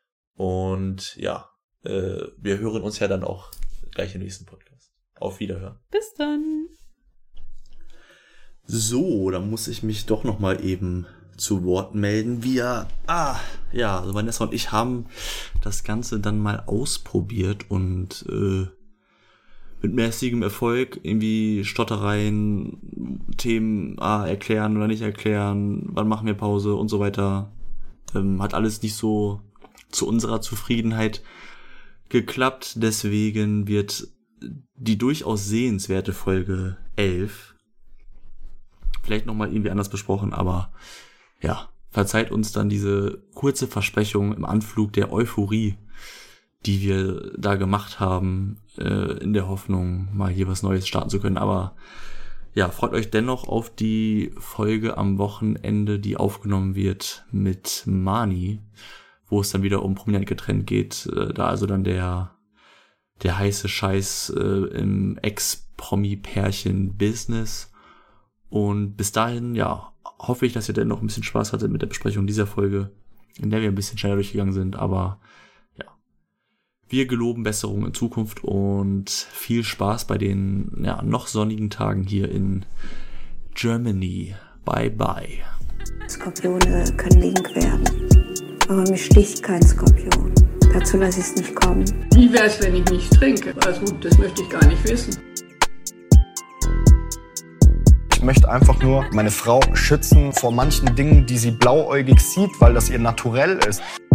Und ja, wir hören uns ja dann auch gleich im nächsten Podcast. Auf Wiederhören. Bis dann. So, dann muss ich mich doch nochmal eben zu Wort melden. Also Vanessa und ich haben das Ganze dann mal ausprobiert und mit mäßigem Erfolg irgendwie Stottereien, Themen erklären oder nicht erklären, wann machen wir Pause und so weiter. Hat alles nicht so zu unserer Zufriedenheit geklappt. Deswegen wird die durchaus sehenswerte Folge 11 vielleicht nochmal irgendwie anders besprochen, aber ja, verzeiht uns dann diese kurze Versprechung im Anflug der Euphorie, die wir da gemacht haben, in der Hoffnung, mal hier was Neues starten zu können. Aber ja, freut euch dennoch auf die Folge am Wochenende, die aufgenommen wird mit Mani, wo es dann wieder um prominent getrennt geht, da also dann der heiße Scheiß im Ex-Promi-Pärchen-Business. Und bis dahin, ja, hoffe ich, dass ihr dennoch ein bisschen Spaß hattet mit der Besprechung dieser Folge, in der wir ein bisschen schneller durchgegangen sind. Aber ja, wir geloben Besserung in Zukunft und viel Spaß bei den noch sonnigen Tagen hier in Germany. Bye, bye. Skorpione können link werden, aber mich sticht kein Skorpion. Dazu lasse ich es nicht kommen. Wie wär's, wenn ich nichts trinke? Also gut, das möchte ich gar nicht wissen. Ich möchte einfach nur meine Frau schützen vor manchen Dingen, die sie blauäugig sieht, weil das ihr naturell ist.